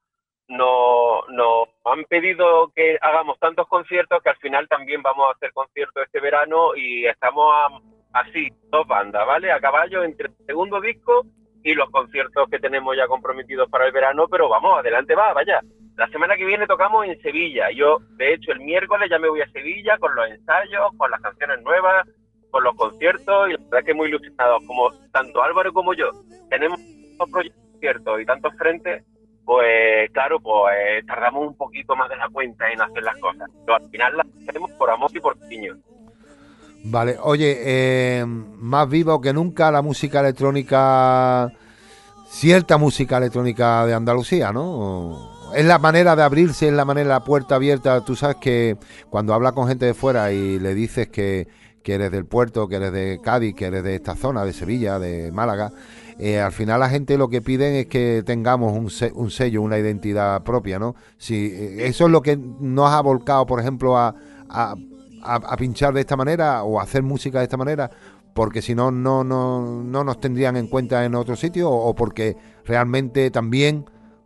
nos nos han pedido que hagamos tantos conciertos que al final también vamos a hacer conciertos este verano y estamos a- así, dos bandas, ¿vale? A caballo entre el segundo disco y los conciertos que tenemos ya comprometidos para el verano, pero vamos, adelante va, vaya. La semana que viene tocamos en Sevilla. Yo, de hecho, el miércoles ya me voy a Sevilla con los ensayos, con las canciones nuevas, con los conciertos, y la verdad es que muy ilusionados, como tanto Álvaro como yo. Tenemos tantos proyectos y tantos frentes, pues claro, pues tardamos un poquito más de la cuenta en hacer las cosas. Pero al final las hacemos por amor y por cariño. vale. Oye, eh, más vivo que nunca la música electrónica, cierta música electrónica de Andalucía, ¿no? Es la manera de abrirse, es la manera, la puerta abierta. Tú sabes que cuando hablas con gente de fuera y le dices que, que eres del puerto, que eres de Cádiz, que eres de esta zona, de Sevilla, de Málaga, eh, al final la gente lo que piden es que tengamos un, se- un sello, una identidad propia, ¿no? Si eh, eso es lo que nos ha volcado, por ejemplo, a, a, a, a pinchar de esta manera o a hacer música de esta manera, porque si no, no, no, no nos tendrían en cuenta en otro sitio, o, o porque realmente también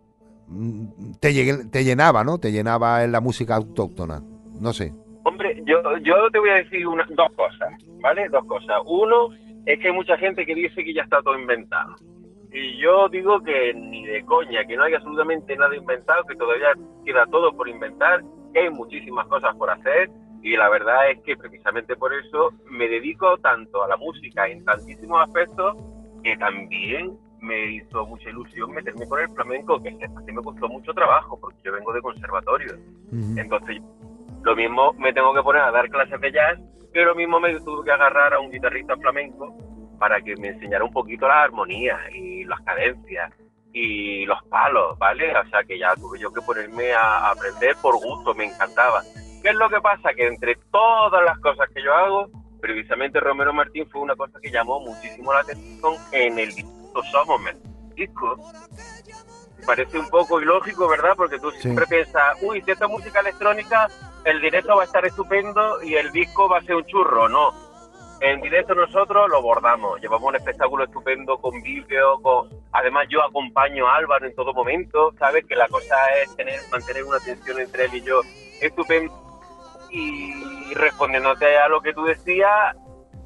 mm, te, llegue- te llenaba, ¿no? Te llenaba en la música autóctona. No sé. Hombre, yo, yo te voy a decir una, dos cosas, ¿vale? Dos cosas. Uno, es que hay mucha gente que dice que ya está todo inventado. Y yo digo que ni de coña, que no hay absolutamente nada inventado, que todavía queda todo por inventar, que hay muchísimas cosas por hacer, y la verdad es que precisamente por eso me dedico tanto a la música en tantísimos aspectos, que también me hizo mucha ilusión meterme con el flamenco, que así me costó mucho trabajo, porque yo vengo de conservatorio. Ujú. Entonces, lo mismo me tengo que poner a dar clases de jazz, que lo mismo me tuve que agarrar a un guitarrista flamenco para que me enseñara un poquito la armonía y las cadencias y los palos, ¿vale? O sea que ya tuve yo que ponerme a aprender por gusto, me encantaba. ¿Qué es lo que pasa? Que entre todas las cosas que yo hago, precisamente Romero Martín fue una cosa que llamó muchísimo la atención en el disco Somos disco. Parece un poco ilógico, ¿verdad? Porque tú siempre piensas, uy, si esta música electrónica, el directo va a estar estupendo y el disco va a ser un churro. No, en directo nosotros lo bordamos, llevamos un espectáculo estupendo con vídeo, con... además yo acompaño a Álvaro en todo momento, ¿sabes? Que la cosa es tener mantener una tensión entre él y yo estupendo. Y respondiéndote a lo que tú decías,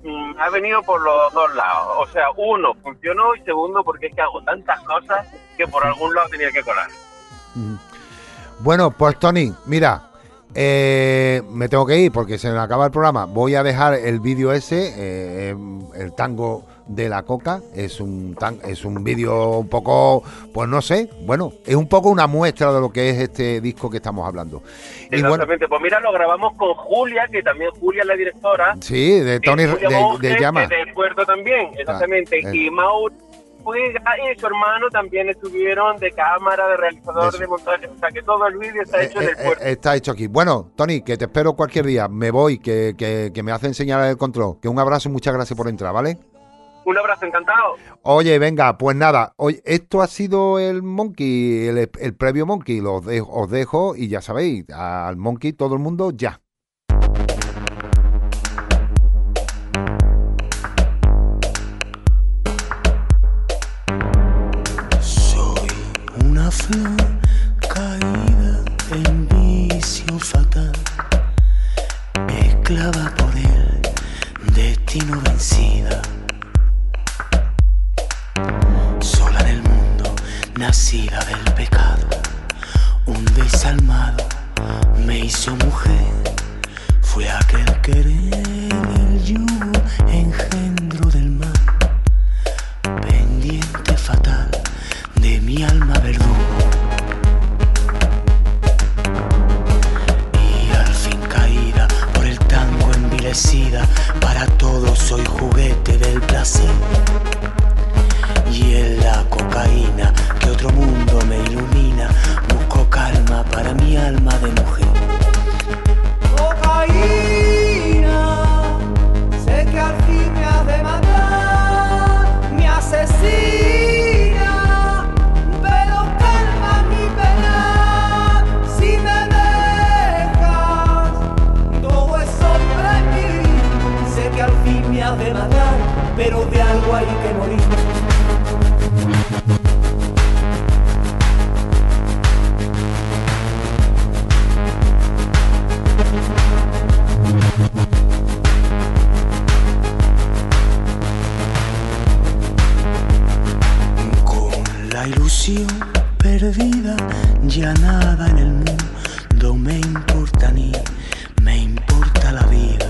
mm, ha venido por los dos lados. O sea, uno, funcionó, y segundo, porque es que hago tantas cosas que por algún lado tenía que colar. Bueno, pues Tony, mira, eh, me tengo que ir porque se me acaba el programa. Voy a dejar el vídeo ese, eh, el tango de la coca. Es un tan, es un vídeo un poco, pues no sé, bueno, es un poco una muestra de lo que es este disco que estamos hablando. Y Exactamente, bueno, pues mira, lo grabamos con Julia, que también Julia es la directora. sí, de Tony, y Julia de, Monge, de Llama. de Puerto también, exactamente. Ah, eh. Y Mauro y su hermano también estuvieron de cámara, de realizador, Eso. de montaje. O sea, que todo el vídeo está hecho Eh, en el eh, puerto. eh, está hecho aquí. Bueno, Tony, que te espero cualquier día. Me voy, que, que, que me hacen señalar el control. Que un abrazo y muchas gracias por entrar, ¿vale? Un abrazo, encantado. Oye, venga, pues nada. Oye, esto ha sido el Monkey, el, el previo Monkey. Lo dejo, os dejo y ya sabéis, al Monkey todo el mundo ya. Soy una flor caída en vicio fatal, esclava por el destino vencida. Sola en el mundo, nacida del pecado, un desalmado me hizo mujer. Fue aquel querer el yugo, engendro del mal, pendiente fatal de mi alma verdugo. Y al fin caída por el tango envilecida, para todos soy juguete del placer. Y en la cocaína que otro mundo me ilumina, busco calma para mi alma de mujer. Cocaína, sé que al fin me has de matar, me asesina, pero calma mi pena, si me dejas, todo es sombra en mí, sé que al fin me has de matar, pero de algo hay que morir. Con la ilusión perdida, ya nada en el mundo me importa ni me importa la vida.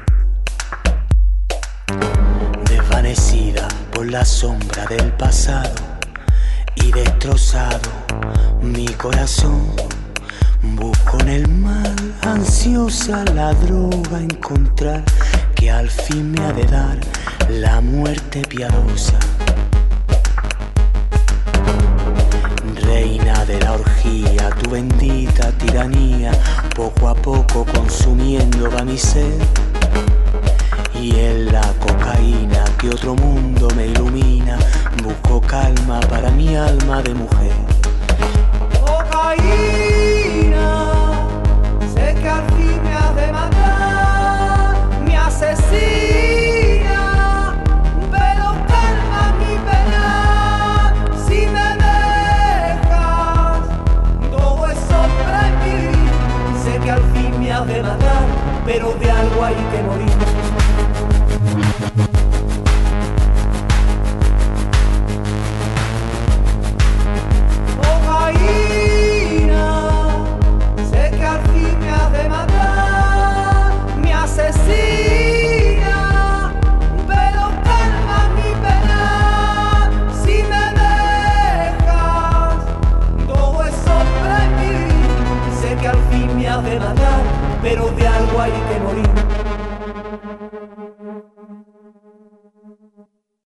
Desvanecida por la sombra del pasado y destrozado mi corazón, busco en el mal ansiosa la droga encontrar, que al fin me ha de dar la muerte piadosa. Reina de la orgía, tu bendita tiranía, poco a poco consumiendo va mi ser. Y en la cocaína que otro mundo me ilumina, busco calma para mi alma de mujer. Cocaína, sé que al fin me has de matar, me asesina, pero calma mi pena, si me dejas, todo es sombra en mí, sé que al fin me has de matar, pero de algo hay que morir. Cocaína, sé que al fin me has de matar, me asesina, pero calma mi pena, si me dejas, todo es sombra en mí, sé que al fin me has de matar, pero